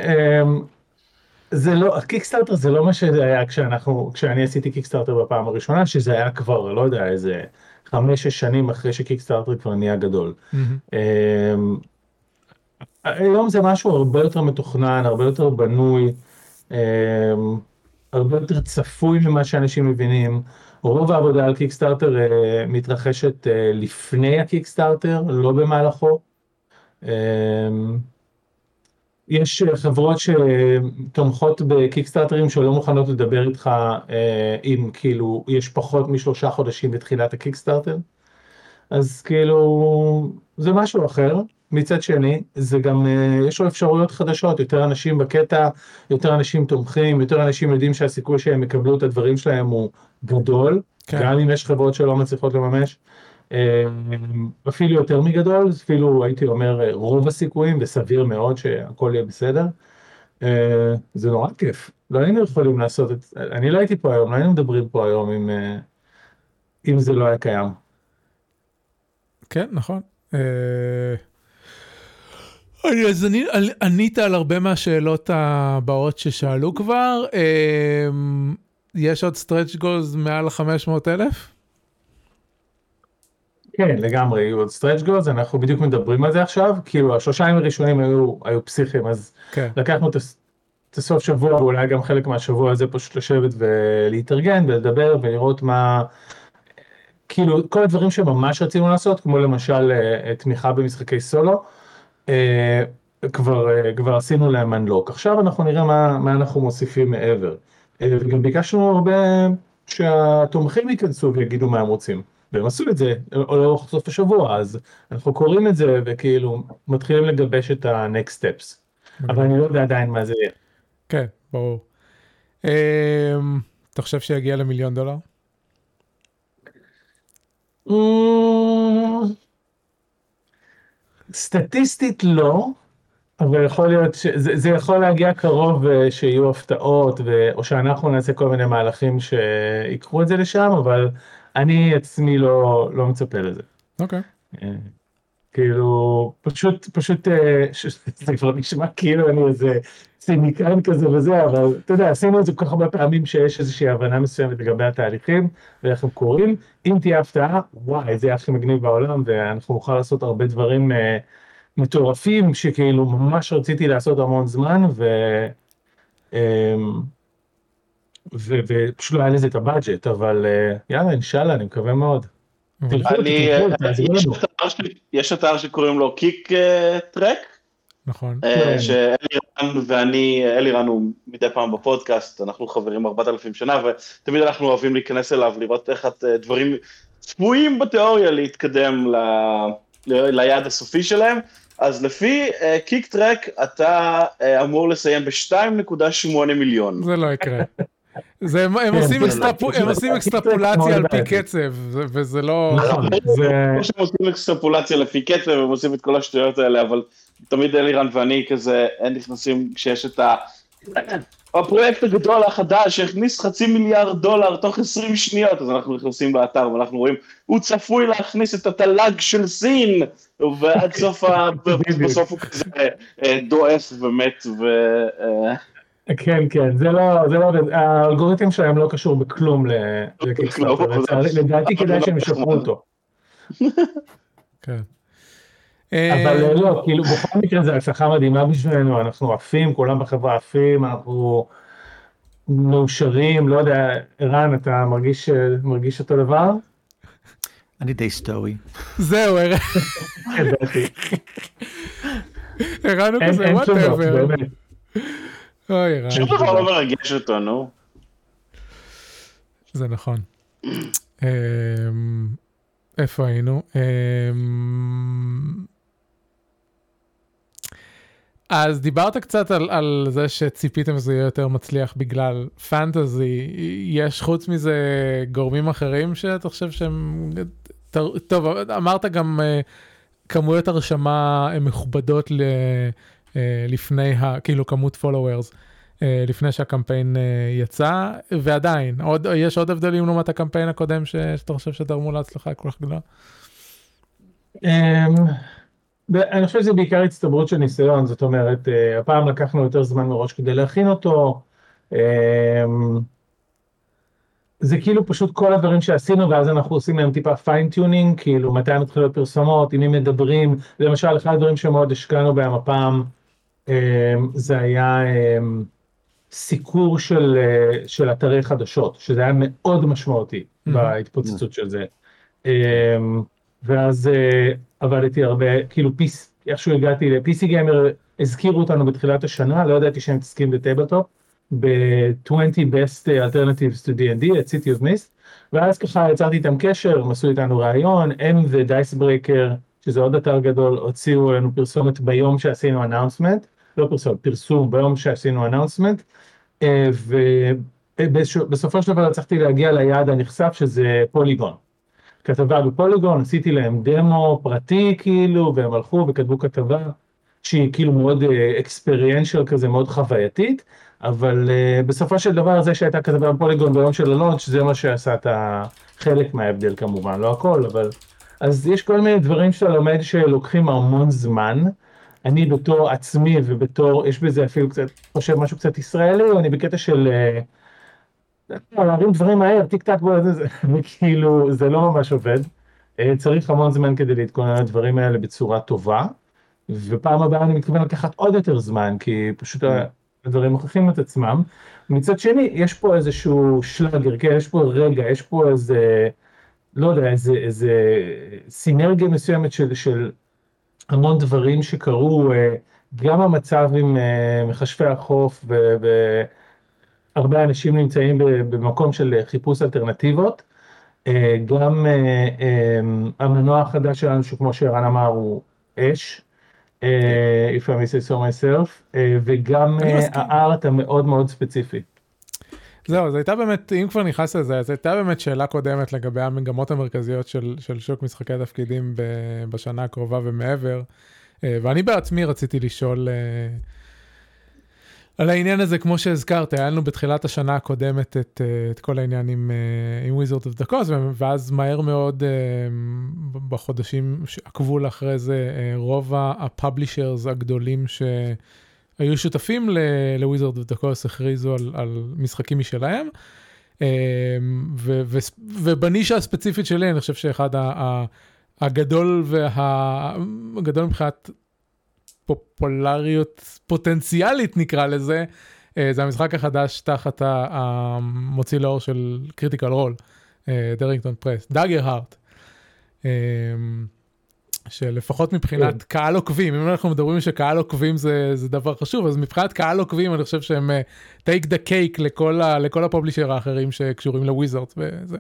זה לא, הקיקסטארטר זה לא מה שזה היה כשאנחנו, כשאני עשיתי קיקסטארטר בפעם הראשונה, שזה היה כבר, לא יודע, איזה חמש-שש שנים אחרי שקיקסטארטר כבר נהיה גדול. היום זה משהו הרבה יותר מתוכנן, הרבה יותר בנוי, הרבה יותר צפוי ממה שאנשים מבינים. רוב העבודה על קיקסטארטר מתרחשת לפני הקיקסטארטר, לא במהלכו. יש חברות שתומכות בקיקסטארטרים שלא מוכנות לדבר איתך אם כאילו יש פחות משלושה חודשים בתחילת הקיקסטארטר. אז כאילו, זה משהו אחר. מצד שני, זה גם, יש לו אפשרויות חדשות, יותר אנשים בקטע, יותר אנשים תומכים, יותר אנשים יודעים שהסיכוי שהם יקבלו את הדברים שלהם הוא גדול, כן. גם אם יש חברות שלא מצליחות לממש, אפילו יותר מגדול, אפילו הייתי אומר רוב הסיכויים, וסביר מאוד שהכל יהיה בסדר. זה נורא כיף, לא היינו יכולים לעשות את, אני לא הייתי פה היום, לא היינו מדברים פה היום אם, אם זה לא היה קיים. כן, נכון. אז אני ענית על הרבה מהשאלות הבאות ששאלו כבר. יש עוד stretch goals מעל ה-חמש מאות אלף? כן, לגמרי, יהיו עוד stretch goals, אנחנו בדיוק מדברים על זה עכשיו, כאילו השלושה ימים הראשונים היו, היו פסיכיים, אז כן. לקחנו את, את הסוף שבוע, ואולי גם חלק מהשבוע הזה פשוט לשבת ולהתארגן, ולדבר ולראות מה, כאילו כל הדברים שממש רצינו לעשות, כמו למשל תמיכה במשחקי סולו, כבר, כבר עשינו להם unlock. עכשיו אנחנו נראה מה, מה אנחנו מוסיפים מעבר. וגם ביקשנו הרבה שהתומכים ייכנסו ויגידו מה הם רוצים. והם עשו את זה לאורך סוף השבוע, אז אנחנו קוראים את זה וכאילו מתחילים לגבש את ה-next steps. אבל אני לא יודע עדיין מה זה יהיה. כן, ברור. אתה חושב שיגיע למיליון דולר? סטטיסטית לא, אבל יכול להיות שזה זה יכול להגיע קרוב שיהיו הפתעות, או שאנחנו נעשה כל מיני מהלכים שיקחו את זה לשם, אבל אני עצמי לא, לא מצפה לזה. אוקיי. כאילו, פשוט, פשוט, זה כבר נשמע כאילו אני איזה ציניקן כזה וזה, אבל אתה יודע, עשינו את זה כל כך הרבה פעמים שיש איזושהי הבנה מסוימת לגבי התהליכים, ואיך הם קורים. אם תהיה הפתעה, וואי, זה הכי מגניב בעולם, ואנחנו נוכל לעשות הרבה דברים מטורפים, שכאילו ממש רציתי לעשות המון זמן, ו... ופשוט לא היה לזה את הבאג'ט, אבל יאללה, אינשאללה, אני מקווה מאוד. יש אתר שקוראים לו קיק טרק, נכון. שאלירן ואני, אלירן הוא מדי פעם בפודקאסט, אנחנו חברים ארבעת אלפים שנה, ותמיד אנחנו אוהבים להיכנס אליו, לראות איך דברים צפויים בתיאוריה להתקדם ליעד הסופי שלהם, אז לפי קיק טרק אתה אמור לסיים ב-שתיים נקודה שמונה מיליון. זה לא יקרה. זה, הם, הם, עושים אקסטרפ... הם עושים אקסטרפולציה על פי קצב, וזה לא... כמו שהם עושים אקסטרפולציה לפי קצב, הם עושים את כל השטויות האלה, אבל תמיד אלירן ואני כזה, אין נכנסים כשיש את ה... הפרויקט הגדול החדש, שהכניס חצי מיליארד דולר תוך עשרים שניות, אז אנחנו נכנסים לאתר, ואנחנו רואים, הוא צפוי להכניס את התל"ג של סין, ועד סוף ה... בסוף הוא כזה דואס ומת ו... כן, כן, זה לא, זה לא, האלגוריתם שלהם לא קשור בכלום לקיקסטארטר, לדעתי כדאי שהם ישפרו אותו. כן. אבל לא, כאילו בכל מקרה זה הצלחה מדהימה בשבילנו, אנחנו עפים, כולם בחברה עפים, אנחנו מאושרים, לא יודע, ערן, אתה מרגיש, מרגיש אותו דבר? אני די סטורי. זהו, ערן. ידעתי. ערן הוא כזה, whatever. אוי, רע. שום דבר לא מרגש אותו, נו. זה נכון. איפה היינו? אז דיברת קצת על, על זה שציפיתם שזה יהיה יותר מצליח בגלל פנטזי. יש חוץ מזה גורמים אחרים שאתה חושב שהם... טוב, אמרת גם כמויות הרשמה מכובדות ל... לפני, ה, כאילו כמות followers, לפני שהקמפיין יצא, ועדיין, עוד, יש עוד הבדלים לעומת הקמפיין הקודם שאתה חושב שתרמו להצלחה כל כך גדולה? אני חושב שזה בעיקר הצטברות של ניסיון, זאת אומרת, הפעם לקחנו יותר זמן מראש כדי להכין אותו, זה כאילו פשוט כל הדברים שעשינו, ואז אנחנו עושים להם טיפה פיינטיונינג, כאילו מתי מתחילות פרסומות, עם מי מדברים, למשל, אחד הדברים שמאוד השקענו בהם הפעם, זה היה סיקור של, של אתרי חדשות, שזה היה מאוד משמעותי בהתפוצצות של זה. ואז עבדתי הרבה, כאילו איכשהו הגעתי ל-פי סי גיימר, הזכירו אותנו בתחילת השנה, לא ידעתי שהם מתעסקים בטייבלטופ, ב-עשרים best alternatives to די אנד די at City of Mist, ואז ככה יצרתי איתם קשר, הם עשו איתנו רעיון, הם ודייסברקר, שזה עוד אתר גדול, הוציאו לנו פרסומת ביום שעשינו announcement, לא פרסומת, פרסום ביום שעשינו announcement, ובסופו של דבר הצלחתי להגיע ליעד הנכסף שזה פוליגון. כתבה בפוליגון, עשיתי להם דמו פרטי כאילו, והם הלכו וכתבו כתבה שהיא כאילו מאוד אקספריאנשל כזה, מאוד חווייתית, אבל uh, בסופו של דבר זה שהייתה כתבה בפוליגון ביום של הלונץ' זה מה שעשה את החלק מההבדל כמובן, לא הכל, אבל... אז יש כל מיני דברים שאתה לומד שלוקחים המון זמן, אני בתור עצמי ובתור, יש בזה אפילו קצת, חושב משהו קצת ישראלי, או אני בקטע של... Uh, להרים דברים מהר, טיק טק, וכאילו זה לא ממש עובד, uh, צריך המון זמן כדי להתכונן לדברים האלה בצורה טובה, ופעם הבאה אני מתכוון לקחת עוד יותר זמן, כי פשוט... הדברים מוכיחים את עצמם. מצד שני, יש פה איזשהו שלגר, כן? יש פה רגע, יש פה איזה, לא יודע, איזה, איזה סינרגיה מסוימת של, של המון דברים שקרו, גם המצב עם מחשבי החוף, והרבה אנשים נמצאים במקום של חיפוש אלטרנטיבות, גם המנוע החדש שלנו, שכמו שערן אמר, הוא אש, if I may say so myself, וגם הארט המאוד מאוד ספציפי. זהו, זו הייתה באמת, אם כבר נכנס לזה, זו הייתה באמת שאלה קודמת לגבי המגמות המרכזיות של, של שוק משחקי התפקידים בשנה הקרובה ומעבר, ואני בעצמי רציתי לשאול על העניין הזה, כמו שהזכרת, היה לנו בתחילת השנה הקודמת את, את כל העניין עם, עם Wizard of the Coast, ואז מהר מאוד בחודשים שעקבו לאחרי זה, רוב הפאבלישרס הגדולים שהיו שותפים ל-Wizard of the Coast הכריזו על, על משחקים משלהם, ו, ו, ובנישה הספציפית שלי, אני חושב שאחד הגדול והגדול מבחינת פופולריות פוטנציאלית נקרא לזה, זה המשחק החדש תחת המוציא לאור של קריטיקל רול, דרינגטון פרס, דאגר הארט, שלפחות מבחינת קהל עוקבים, אם אנחנו מדברים שקהל עוקבים זה, זה דבר חשוב, אז מבחינת קהל עוקבים אני חושב שהם take the cake לכל, לכל הפובלישר האחרים שקשורים לוויזארד וזה.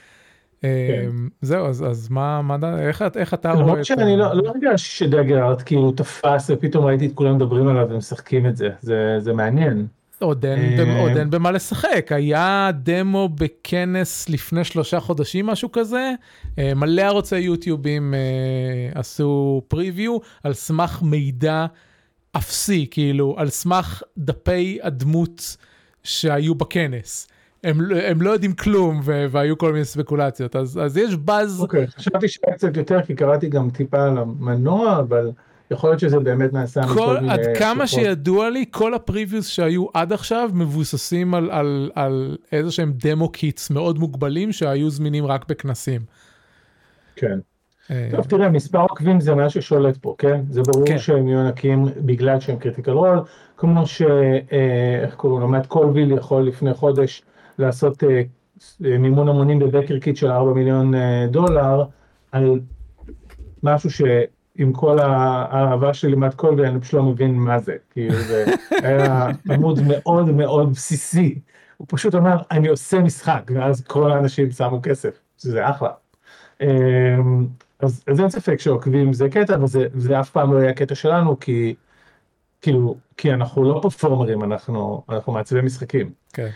זהו, אז מה, איך אתה רואה? למרות שאני לא הרגש שדאגר הארט כאילו תפס ופתאום ראיתי את כולם מדברים עליו ומשחקים את זה, זה מעניין. עוד אין במה לשחק, היה דמו בכנס לפני שלושה חודשים משהו כזה, מלא ערוצי יוטיובים עשו פריוויו על סמך מידע אפסי, כאילו על סמך דפי הדמות שהיו בכנס. הם, הם לא יודעים כלום, והיו כל מיני ספקולציות, אז, אז יש באז... אוקיי, חשבתי שהיה קצת יותר, כי קראתי גם טיפה על המנוע, אבל יכול להיות שזה באמת נעשה מכל מיני... עד כמה שידוע לי, כל הפריוויוס שהיו עד עכשיו, מבוססים על, על, על איזה שהם דמו קיטס מאוד מוגבלים, שהיו זמינים רק בכנסים. כן. טוב, תראה, מספר עוקבים זה מה ששולט פה, כן? זה ברור שהם יונקים בגלל שהם קריטיקל רול, כמו ש... איך קוראים לו? מאט קולוויל יכול לפני חודש לעשות uh, מימון המונים בבקר קיט של ארבעה מיליון uh, דולר, על משהו שעם כל האהבה שלי מאט קולוויל, אני פשוט לא מבין מה זה, כאילו זה היה עמוד מאוד מאוד בסיסי, הוא פשוט אמר, אני עושה משחק, ואז כל האנשים שמו כסף, שזה אחלה. Um, אז, אז אין ספק שעוקבים זה קטע, וזה זה אף פעם לא היה קטע שלנו, כי, כאילו, כי אנחנו לא פרפורמרים, אנחנו, אנחנו מעצבי משחקים. כן.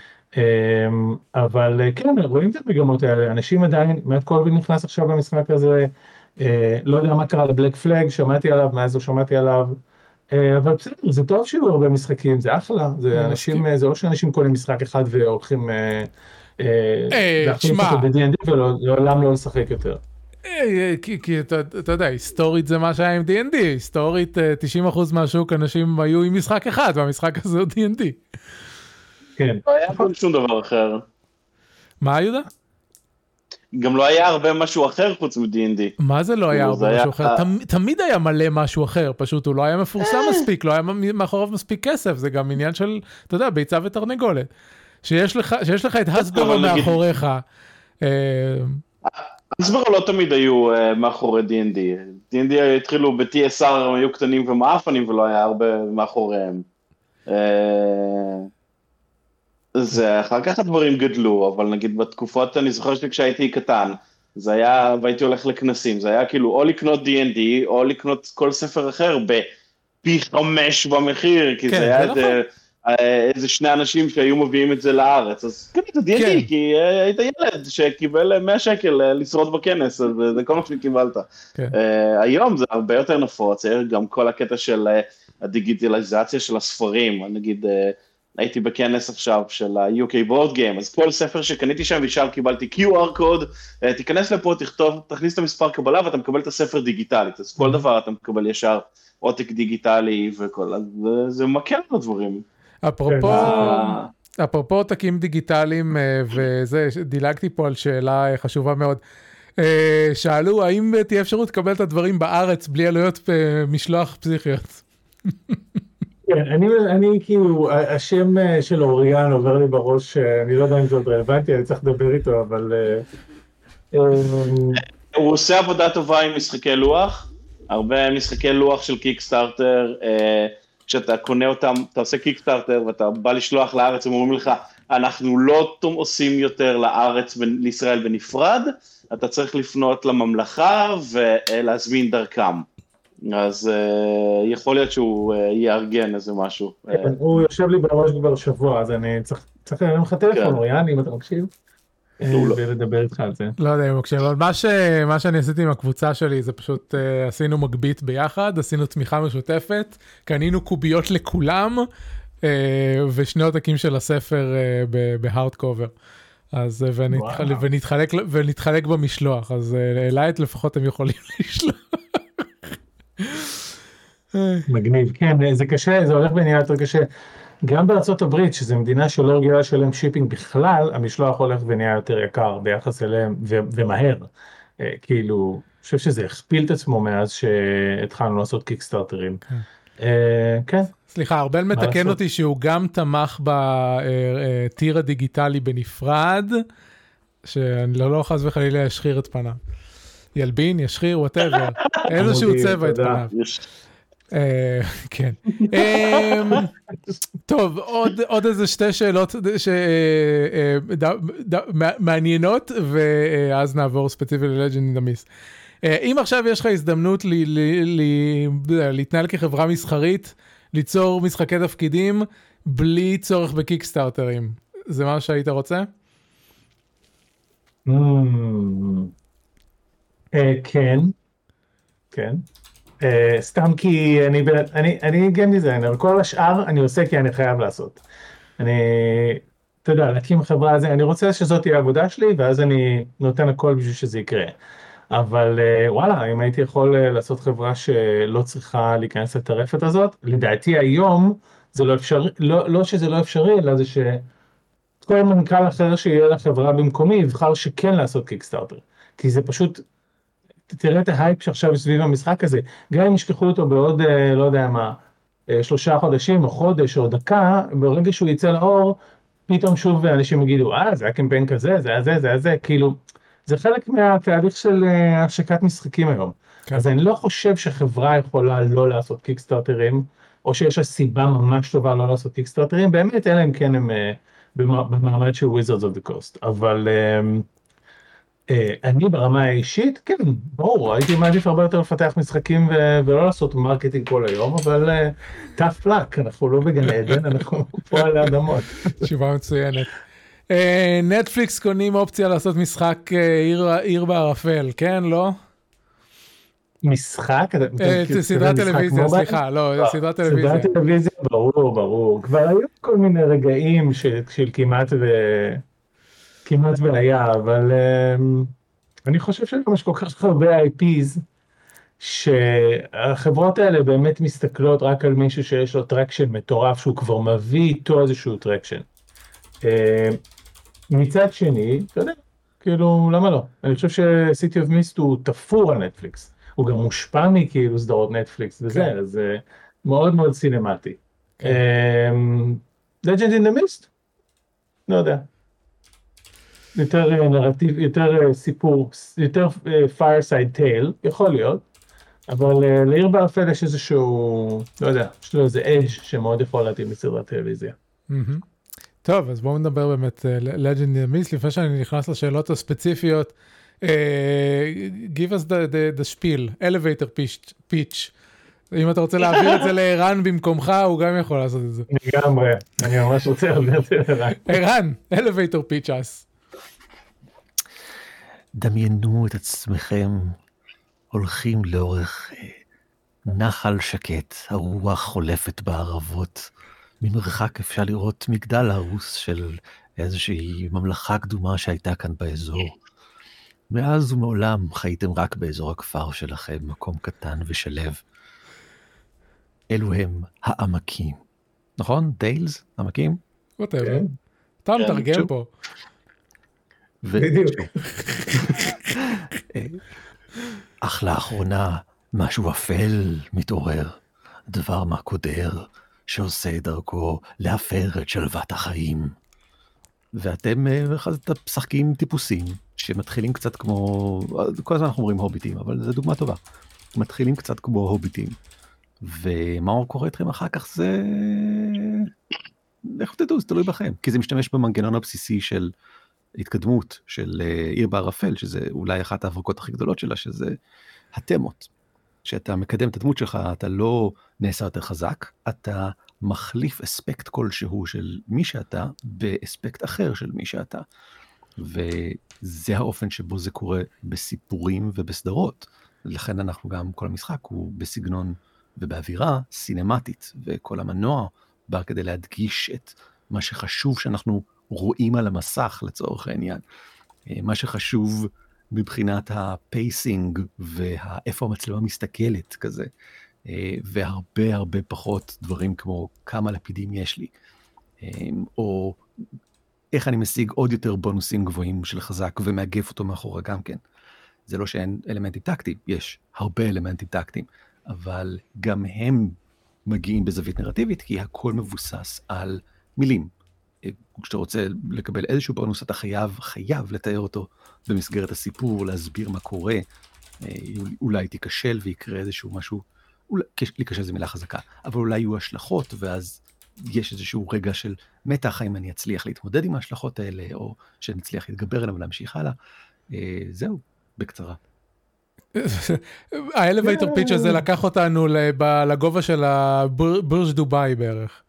אבל כן, רואים את המגמות האלה, אנשים עדיין, מאט קולוויל נכנס עכשיו במשחק הזה, לא יודע מה קרה לבלק פלאג, שמעתי עליו, מאז לא שמעתי עליו, אבל בסדר, זה טוב שיהיו הרבה משחקים, זה אחלה, זה אנשים, זה לא שאנשים קונים משחק אחד והולכים להכניס אותו ב-די אנד די ולעולם לא לשחק יותר. כי אתה יודע, היסטורית זה מה שהיה עם די אנד די, היסטורית תשעים אחוז מהשוק אנשים היו עם משחק אחד, והמשחק הזה הוא די אנד די. כן. לא היה גם שום דבר אחר. מה, יהודה? גם לא היה הרבה משהו אחר חוץ מ-די אנד די. מה זה לא היה הרבה משהו אחר? תמיד היה מלא משהו אחר, פשוט הוא לא היה מפורסם מספיק, לא היה מאחוריו מספיק כסף, זה גם עניין של, אתה יודע, ביצה ותרנגולת. שיש לך את הסברו מאחוריך. הסברו לא תמיד היו מאחורי די אנד די. די אנד די התחילו ב-טי אס אר, הם היו קטנים ומאפנים, ולא היה הרבה מאחוריהם. זה, אחר כך הדברים גדלו, אבל נגיד בתקופות, אני זוכר שכשהייתי קטן, זה היה, והייתי הולך לכנסים, זה היה כאילו או לקנות די אנד די, או לקנות כל ספר אחר בפי חמש במחיר, כי כן, זה היה איזה, איזה שני אנשים שהיו מביאים את זה לארץ, אז קנית די אנד די, כן. כי היית ילד שקיבל מאה שקל לשרוד בכנס, אז זה כל מה שקיבלת. כן. Uh, היום זה הרבה יותר נפוץ, גם כל הקטע של uh, הדיגיטליזציה של הספרים, נגיד, uh, הייתי בכנס עכשיו של ה-יו קיי Board Game, אז כל ספר שקניתי שם ושם קיבלתי קיו אר קוד, תיכנס לפה, תכתוב, תכניס את המספר קבלה ואתה מקבל את הספר דיגיטלית, אז כל דבר אתה מקבל ישר עותק דיגיטלי וכל, אז זה מקל על הדברים. אפרופו, אפרופו עותקים דיגיטליים, וזה, דילגתי פה על שאלה חשובה מאוד, שאלו, האם תהיה אפשרות לקבל את הדברים בארץ בלי עלויות משלוח פסיכיות? כן, אני, אני כאילו, השם של אוריאן עובר לי בראש, אני לא יודע אם זה עוד רלוונטי, אני צריך לדבר איתו, אבל... הוא עושה עבודה טובה עם משחקי לוח, הרבה משחקי לוח של קיקסטארטר, כשאתה קונה אותם, אתה עושה קיקסטארטר ואתה בא לשלוח לארץ, הם אומרים לך, אנחנו לא עושים יותר לארץ ולישראל בנפרד, אתה צריך לפנות לממלכה ולהזמין דרכם. אז uh, יכול להיות שהוא uh, יארגן איזה משהו. כן, uh, הוא יושב לי בראש כבר שבוע, אז אני צריך, צריך להרים לך טלפון, אוריאן, אם אתה מקשיב, ולדבר איתך על זה. לא יודע אם מקשיב, אבל מה, ש, מה שאני עשיתי עם הקבוצה שלי, זה פשוט uh, עשינו מגבית ביחד, עשינו תמיכה משותפת, קנינו קוביות לכולם, uh, ושני עותקים של הספר uh, בהארד קובר. אז ונתחלק, ונתחלק, ונתחלק במשלוח, אז uh, אליי לפחות הם יכולים לשלוח. מגניב, כן, זה קשה, זה הולך ונהיה יותר קשה. גם בארצות הברית, שזו מדינה שלא רגילה לשלם שיפינג בכלל, המשלוח הולך ונהיה יותר יקר ביחס אליהם, ו- ומהר. כאילו, אני חושב שזה הכפיל את עצמו מאז שהתחלנו לעשות קיקסטארטרים. כן. סליחה, ארבל מתקן אותי שהוא גם תמך בטיר הדיגיטלי בנפרד, שאני לא חס וחלילה ישחיר את פניו. ילבין, ישחיר, וואטאבר, איזשהו צבע את פניו. כן. טוב, עוד איזה שתי שאלות מעניינות, ואז נעבור ספציפית ל-Legend in the Mist. אם עכשיו יש לך הזדמנות להתנהל כחברה מסחרית, ליצור משחקי תפקידים, בלי צורך בקיקסטארטרים, זה מה שהיית רוצה? כן, כן. סתם כי אני גיים דיזיינר, כל השאר אני עושה כי אני חייב לעשות. אני, אתה יודע, להקים חברה הזה, אני רוצה שזאת תהיה העבודה שלי, ואז אני נותן הכל בשביל שזה יקרה. אבל וואלה, אם הייתי יכול לעשות חברה שלא צריכה להיכנס לטרפת הזאת, לדעתי היום זה לא אפשרי, לא, לא שזה לא אפשרי, אלא זה שכל מנכ"ל אחר שיהיה לחברה במקומי, יבחר שכן לעשות קיקסטארטר. כי זה פשוט, תראה את ההייפ שעכשיו סביב המשחק הזה, גם אם ישכחו אותו בעוד, לא יודע מה, שלושה חודשים או חודש או דקה, ברגע שהוא יצא לאור, פתאום שוב אנשים יגידו, אה, זה היה קמפיין כזה, זה היה זה, זה היה זה, כאילו, זה חלק מהתהליך של השקת משחקים היום. כן. אז אני לא חושב שחברה יכולה לא לעשות קיקסטארטרים, או שיש לה סיבה ממש טובה לא לעשות קיקסטארטרים, באמת אלא אם כן הם במעמד של Wizards of the Coast, אבל אני ברמה האישית, כן, ברור, הייתי מעדיף הרבה יותר לפתח משחקים ולא לעשות מרקטינג כל היום, אבל tough luck, אנחנו לא בגן עדן, אנחנו פה על האדמות. תשובה מצוינת. נטפליקס קונים אופציה לעשות משחק עיר בערפל, כן, לא? משחק? סדרת טלוויזיה, סליחה, לא, סדרת טלוויזיה. סדרת טלוויזיה, ברור, ברור. כבר היו כל מיני רגעים של כמעט ו... כמעט והיה, אבל אני חושב שגם יש כל כך הרבה איי פיז, שהחברות האלה באמת מסתכלות רק על מישהו שיש לו טרקשן מטורף, שהוא כבר מביא איתו איזשהו טרקשן. מצד שני, אתה יודע, כאילו, למה לא? אני חושב ש-City of Mist הוא תפור על נטפליקס. הוא גם מושפע מכאילו סדרות נטפליקס וזה, אז זה מאוד מאוד סינמטי. Legend in the Mist? לא יודע. יותר נרטיב, יותר סיפור, יותר fireside tale, יכול להיות, אבל לעיר בערפל יש איזשהו, לא יודע, יש לו איזה אדג' שמאוד יכול להתאים לסדרת טלוויזיה. טוב, אז בואו נדבר באמת Legend in the Mist, לפני שאני נכנס לשאלות הספציפיות, uh, give us the, the, the spiel, elevator pitch, pitch. אם אתה רוצה להעביר את זה לערן במקומך, הוא גם יכול לעשות את זה. לגמרי, אני ממש רוצה להעביר את זה לערן. ערן, elevator pitch us. דמיינו את עצמכם הולכים לאורך נחל שקט, הרוח חולפת בערבות, ממרחק אפשר לראות מגדל הרוס של איזושהי ממלכה קדומה שהייתה כאן באזור. מאז ומעולם חייתם רק באזור הכפר שלכם, מקום קטן ושלב. אלו הם העמקים. נכון? דיילס? עמקים? whatever. אתה מתרגם פה. בדיוק. אך לאחרונה משהו אפל מתעורר, דבר מה קודר שעושה דרכו להפר את שלוות החיים. ואתם משחקים טיפוסים שמתחילים קצת כמו, כל הזמן אנחנו אומרים הוביטים, אבל זו דוגמה טובה. מתחילים קצת כמו הוביטים. ומה קורה אתכם אחר כך זה, איך תדעו, זה תלוי בכם, כי זה משתמש במנגנון הבסיסי של התקדמות של עיר בערפל, שזה אולי אחת ההברקות הכי גדולות שלה, שזה התמות. כשאתה מקדם את הדמות שלך, אתה לא נעשה יותר חזק, אתה מחליף אספקט כלשהו של מי שאתה, באספקט אחר של מי שאתה. וזה האופן שבו זה קורה בסיפורים ובסדרות. לכן אנחנו גם, כל המשחק הוא בסגנון ובאווירה סינמטית, וכל המנוע בא כדי להדגיש את מה שחשוב שאנחנו רואים על המסך לצורך העניין. מה שחשוב מבחינת הפייסינג ואיפה המצלמה מסתכלת כזה, והרבה הרבה פחות דברים כמו כמה לפידים יש לי, או איך אני משיג עוד יותר בונוסים גבוהים של חזק ומאגף אותו מאחורה גם כן. זה לא שאין אלמנטים טקטיים, יש הרבה אלמנטים טקטיים, אבל גם הם מגיעים בזווית נרטיבית, כי הכל מבוסס על מילים. כשאתה רוצה לקבל איזשהו בונוס, אתה חייב, חייב לתאר אותו במסגרת הסיפור, להסביר מה קורה, אולי תיכשל ויקרה איזשהו משהו, אולי, להיכשל זה מילה חזקה, אבל אולי יהיו השלכות, ואז יש איזשהו רגע של מתח, האם אני אצליח להתמודד עם ההשלכות האלה, או שנצליח להתגבר עליהם ולהמשיך הלאה. זהו, בקצרה. האלווייטר פיץ' הזה לקח אותנו לגובה של הבורז' דובאי בערך.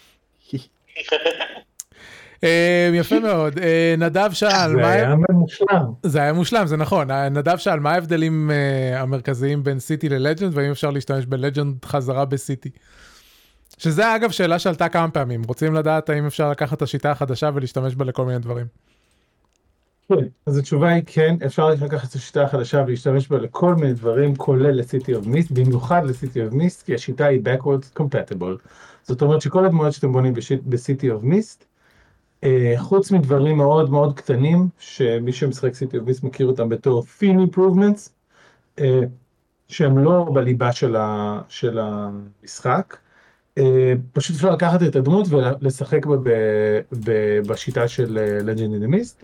יפה מאוד. נדב שאל, זה היה מושלם. זה היה מושלם, זה נכון. נדב שאל, מה ההבדלים המרכזיים בין סיטי ללג'נד, והאם אפשר להשתמש בלג'נד חזרה בסיטי? שזה אגב שאלה שעלתה כמה פעמים. רוצים לדעת האם אפשר לקחת את השיטה החדשה ולהשתמש בה לכל מיני דברים. כן, אז התשובה היא כן, אפשר לקחת את השיטה החדשה ולהשתמש בה לכל מיני דברים, כולל לסיטי אוף מיסט, במיוחד לסיטי אוף מיסט, כי השיטה היא backwards compatible. זאת אומרת שכל הדמויות שאתם בונים בסיטי אוף מיסט, חוץ מדברים מאוד מאוד קטנים, שמי שמשחק סיטי אוף מיסט מכיר אותם בתור theme improvements, שהם לא בליבה של המשחק, פשוט אפשר לקחת את הדמות ולשחק בה בשיטה של Legend in the Mist,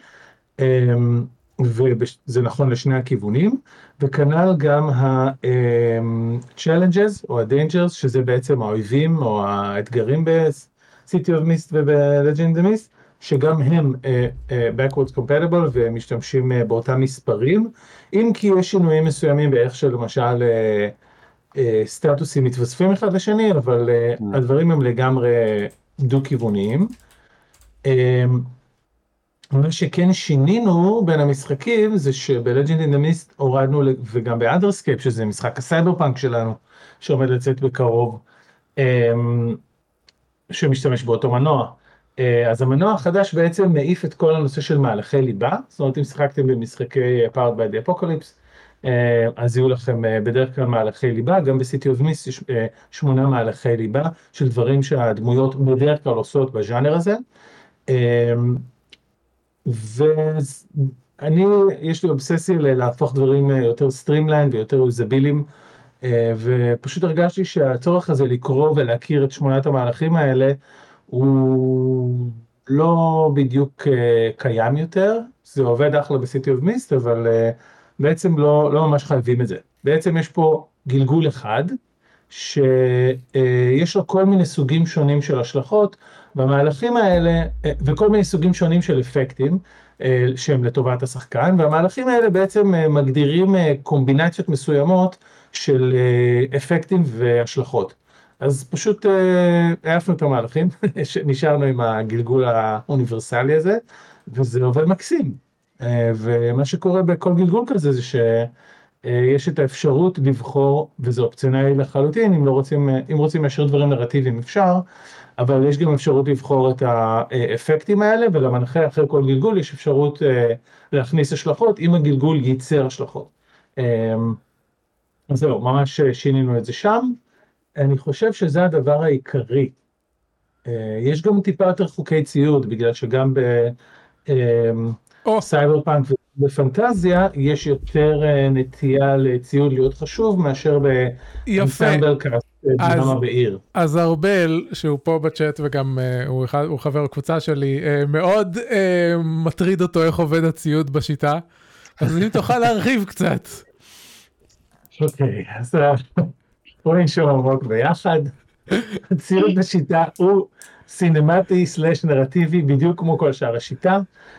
וזה נכון לשני הכיוונים, וכנ"ל גם ה-challenges או ה-dangers, שזה בעצם האויבים או האתגרים ב-City of Mist וב-Legend in the Mist, שגם הם backwards compatible ומשתמשים באותם מספרים, אם כי יש שינויים מסוימים באיך שלמשל סטטוסים מתווספים אחד לשני, אבל הדברים הם לגמרי דו-כיווניים. מה שכן שינינו בין המשחקים זה שב-Legend in the Mist הורדנו, וגם ב-Underscape, שזה משחק הסייברפאנק שלנו, שעומד לצאת בקרוב, שמשתמש באותו מנוע. אז המנוע החדש בעצם מעיף את כל הנושא של מהלכי ליבה, זאת אומרת אם שיחקתם במשחקי Powered by the Apocalypse, אז יהיו לכם בדרך כלל מהלכי ליבה, גם ב-City of Mist יש שמונה מהלכי ליבה, של דברים שהדמויות בדרך כלל עושות בז'אנר הזה, ואני, יש לי אובססיה להפוך דברים יותר סטרימליין ויותר יוזבילים, ופשוט הרגשתי שהצורך הזה לקרוא ולהכיר את שמונת המהלכים האלה, הוא לא בדיוק קיים יותר, זה עובד אחלה ב-City of Mist, אבל בעצם לא, לא ממש חייבים את זה. בעצם יש פה גלגול אחד, שיש לו כל מיני סוגים שונים של השלכות, והמהלכים האלה, וכל מיני סוגים שונים של אפקטים, שהם לטובת השחקן, והמהלכים האלה בעצם מגדירים קומבינציות מסוימות של אפקטים והשלכות. אז פשוט העפנו את המהלכים, נשארנו עם הגלגול האוניברסלי הזה, וזה עובד מקסים. ומה שקורה בכל גלגול כזה זה שיש את האפשרות לבחור, וזה אופציונלי לחלוטין, אם לא רוצים, אם רוצים להשאיר דברים נרטיביים אפשר, אבל יש גם אפשרות לבחור את האפקטים האלה, ולמנחה אחרי כל גלגול יש אפשרות להכניס השלכות, אם הגלגול ייצר השלכות. אז זהו, ממש שינינו את זה שם. אני חושב שזה הדבר העיקרי. יש גם טיפה יותר חוקי ציוד, בגלל שגם בסייבר פאנק ובפנטזיה, יש יותר נטייה לציוד להיות חשוב, מאשר באנסמבל קאסט דרמה בעיר. אז ארבל, שהוא פה בצ'אט וגם הוא, אחד, הוא חבר הקבוצה שלי, מאוד מטריד אותו איך עובד הציוד בשיטה, אז אם תוכל להרחיב קצת. אוקיי, אז בואו נשאר עמוק ביחד. הציוד בשיטה הוא סינמטי סלש נרטיבי, בדיוק כמו כל שאר השיטה.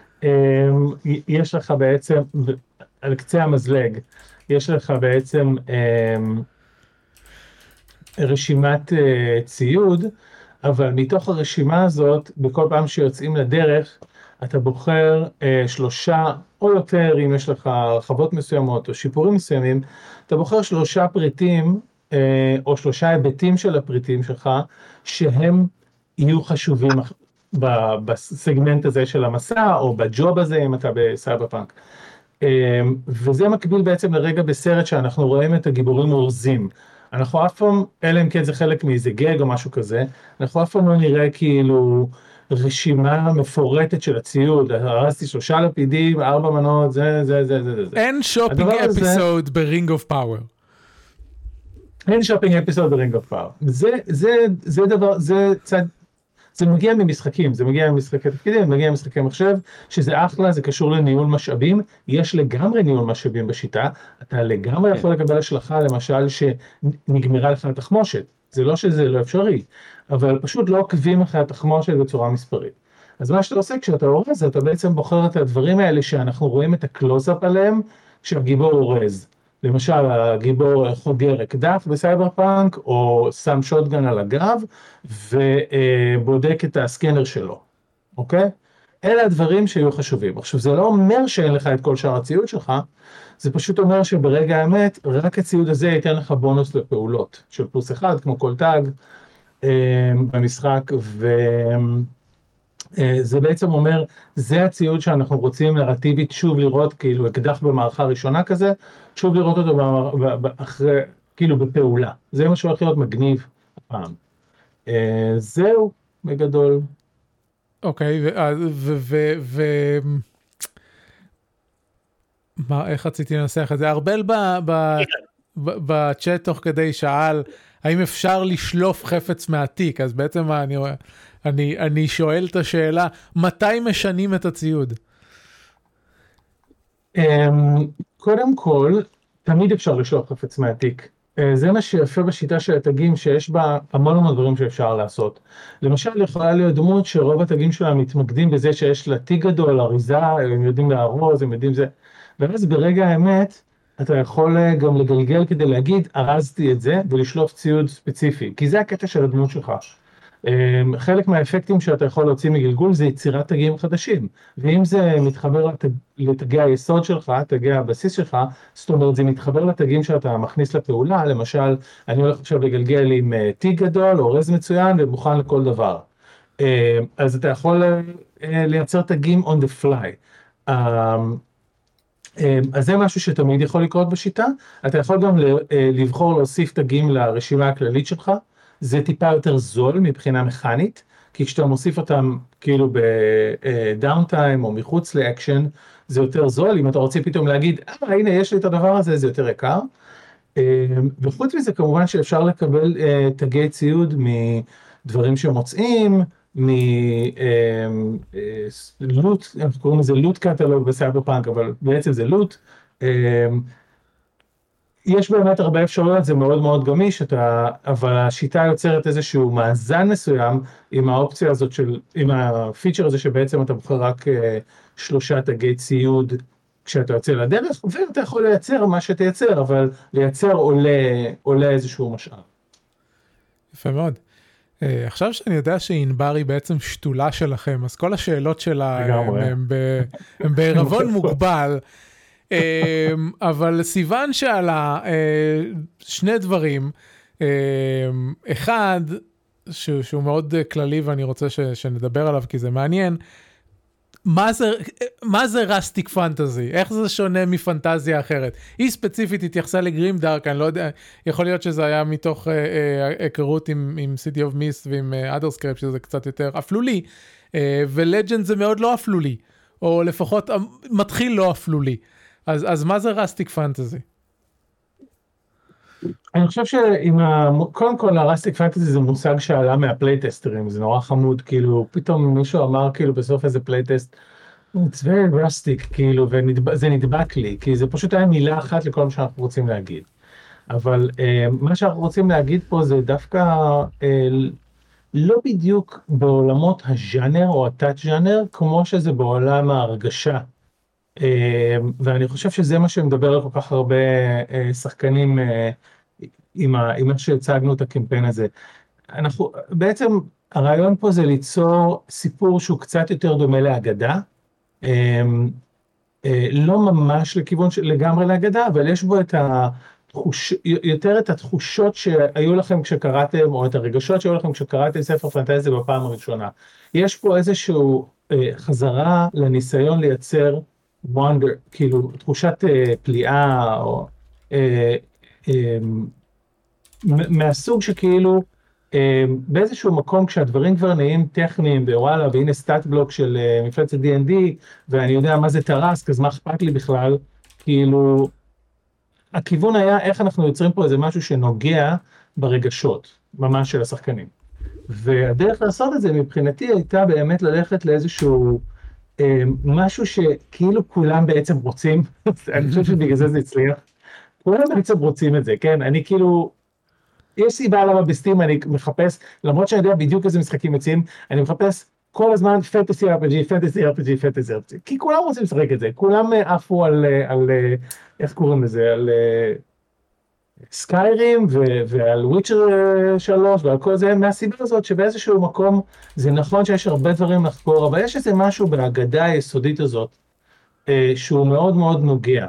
יש לך בעצם, על קצה המזלג, יש לך בעצם רשימת ציוד, אבל מתוך הרשימה הזאת, בכל פעם שיוצאים לדרך, אתה בוחר שלושה או יותר, אם יש לך הרחבות מסוימות או שיפורים מסוימים, אתה בוחר שלושה פריטים, או שלושה היבטים של הפריטים שלך, שהם יהיו חשובים בסגמנט הזה של המסע, או בג'וב הזה, אם אתה בסייבר פאנק. וזה מקביל בעצם לרגע בסרט שאנחנו רואים את הגיבורים אורזים. אנחנו אף פעם, אלא אם כן זה חלק מאיזה גג או משהו כזה, אנחנו אף פעם לא נראה כאילו רשימה מפורטת של הציוד, הרסתי שלושה לפידים, ארבע מנות, זה, זה, זה, זה, זה. אין שופינג אפיסוד ברינג אוף פאוור. אין שופינג אפיסוד ברינג אוף פאוור. זה, זה, זה דבר, זה צד, זה מגיע ממשחקים, זה מגיע ממשחקי תפקידים, זה מגיע ממשחקי מחשב, שזה אחלה, זה קשור לניהול משאבים, יש לגמרי ניהול משאבים בשיטה, אתה לגמרי יכול לקבל השלכה, למשל שנגמרה לך התחמושת, זה לא שזה לא אפשרי, אבל פשוט לא עוקבים אחרי התחמושת בצורה מספרית. אז מה שאתה עושה כשאתה אורז, אתה בעצם בוחר את הדברים האלה שאנחנו רואים את הקלוז-אפ עליהם, כשהגיבור אורז. למשל, הגיבור חוגר אקדח בסייבר פאנק, או שם שוטגן על הגב, ובודק את הסקנר שלו, אוקיי? אלה הדברים שיהיו חשובים. עכשיו, זה לא אומר שאין לך את כל שאר הציוד שלך, זה פשוט אומר שברגע האמת, רק הציוד הזה ייתן לך בונוס לפעולות, של פלוס אחד, כמו כל טאג במשחק, ו... זה בעצם אומר, זה הציוד שאנחנו רוצים נרטיבית שוב לראות, כאילו אקדח במערכה ראשונה כזה, שוב לראות אותו אחרי, כאילו בפעולה. זה מה שהולך להיות מגניב הפעם. זהו, בגדול. אוקיי, ו... מה, איך רציתי לנסח את זה? ארבל בצ'אט תוך כדי שאל, האם אפשר לשלוף חפץ מהתיק? אז בעצם מה אני רואה? אני, אני שואל את השאלה, מתי משנים את הציוד? קודם כל, תמיד אפשר לשלוח חפץ מהתיק. זה מה שיפה בשיטה של התגים, שיש בה המון המון דברים שאפשר לעשות. למשל, יכולה להיות דמות שרוב התגים שלה מתמקדים בזה שיש לה תיק גדול, אריזה, הם יודעים לארוז, הם יודעים זה. ואז ברגע האמת, אתה יכול גם לגלגל כדי להגיד, ארזתי את זה, ולשלוף ציוד ספציפי, כי זה הקטע של הדמות שלך. חלק מהאפקטים שאתה יכול להוציא מגלגול זה יצירת תגים חדשים, ואם זה מתחבר לתגי היסוד שלך, תגי הבסיס שלך, זאת אומרת זה מתחבר לתגים שאתה מכניס לפעולה, למשל אני הולך עכשיו לגלגל עם תיק גדול, אורז מצוין ומוכן לכל דבר, אז אתה יכול לייצר תגים on the fly. אז זה משהו שתמיד יכול לקרות בשיטה, אתה יכול גם לבחור להוסיף תגים לרשימה הכללית שלך, זה טיפה יותר זול מבחינה מכנית, כי כשאתה מוסיף אותם כאילו בדאונטיים או מחוץ לאקשן, זה יותר זול, אם אתה רוצה פתאום להגיד, אה, הנה יש לי את הדבר הזה, זה יותר יקר. וחוץ מזה כמובן שאפשר לקבל תגי ציוד מדברים שמוצאים, מלוט, אנחנו קוראים לזה לוט קטלוג בסייבר פאנק, אבל בעצם זה לוט. יש באמת הרבה אפשרויות, זה מאוד מאוד גמיש, אתה, אבל השיטה יוצרת איזשהו מאזן מסוים עם האופציה הזאת של, עם הפיצ'ר הזה שבעצם אתה בוחר רק שלושה תגי ציוד כשאתה יוצא לדרך, ואתה יכול לייצר מה שתייצר, אבל לייצר עולה, עולה איזשהו משאב. יפה מאוד. Uh, עכשיו שאני יודע שענבר היא בעצם שתולה שלכם, אז כל השאלות שלה הם בערבון מוגבל, uh, אבל סיוון שאלה uh, שני דברים, uh, אחד שהוא, שהוא מאוד כללי ואני רוצה ש, שנדבר עליו כי זה מעניין, מה זה, מה זה רסטיק פנטזי? איך זה שונה מפנטזיה אחרת? היא ספציפית התייחסה לגרים דארק, אני לא יודע, יכול להיות שזה היה מתוך היכרות אה, עם, עם City of Mist ועם אה, Other Script, שזה קצת יותר אפלולי, אה, ולג'נד זה מאוד לא אפלולי, או לפחות מתחיל לא אפלולי. אז, אז מה זה רסטיק פנטזי? אני חושב שעם ה... קודם כל הרסטיק פנטזי זה מושג שעלה מהפלייטסטרים, זה נורא חמוד, כאילו פתאום מישהו אמר כאילו בסוף איזה פלייטסט, it's very rustic, כאילו, וזה נדבק לי, כי זה פשוט היה מילה אחת לכל מה שאנחנו רוצים להגיד. אבל אה, מה שאנחנו רוצים להגיד פה זה דווקא אה, לא בדיוק בעולמות הז'אנר או התת-ז'אנר, כמו שזה בעולם ההרגשה. אה, ואני חושב שזה מה שמדבר על כל כך הרבה אה, שחקנים, אה, עם מה שהצגנו את הקמפיין הזה. אנחנו, בעצם הרעיון פה זה ליצור סיפור שהוא קצת יותר דומה להגדה, לא ממש לכיוון לגמרי להגדה, אבל יש בו את התחוש, יותר את התחושות שהיו לכם כשקראתם, או את הרגשות שהיו לכם כשקראתם ספר פנטזיה בפעם הראשונה. יש פה איזשהו חזרה לניסיון לייצר wonder, כאילו תחושת פליאה, או מהסוג שכאילו באיזשהו מקום כשהדברים כבר נהיים טכניים בוואלה, והנה סטאט בלוק של מפלצת די אנד די, ואני יודע מה זה טרסק, אז מה אכפת לי בכלל? כאילו, הכיוון היה איך אנחנו יוצרים פה איזה משהו שנוגע ברגשות, ממש של השחקנים. והדרך לעשות את זה מבחינתי הייתה באמת ללכת לאיזשהו משהו שכאילו כולם בעצם רוצים, אני חושב שבגלל זה זה הצליח, כולם בעצם רוצים את זה, כן? אני כאילו, יש סיבה למה בסטים אני מחפש, למרות שאני יודע בדיוק איזה משחקים מציעים, אני מחפש כל הזמן פנטסי אר פי ג'י, פנטסי אר פי ג'י, פנטסי אר פי ג'י, כי כולם רוצים לשחק את זה, כולם עפו על, על, איך קוראים לזה, על סקיירים ועל וויצ'ר שלוש ועל כל זה, מהסיבה הזאת שבאיזשהו מקום זה נכון שיש הרבה דברים לחקור, אבל יש איזה משהו בהגדה היסודית הזאת, שהוא מאוד מאוד נוגע.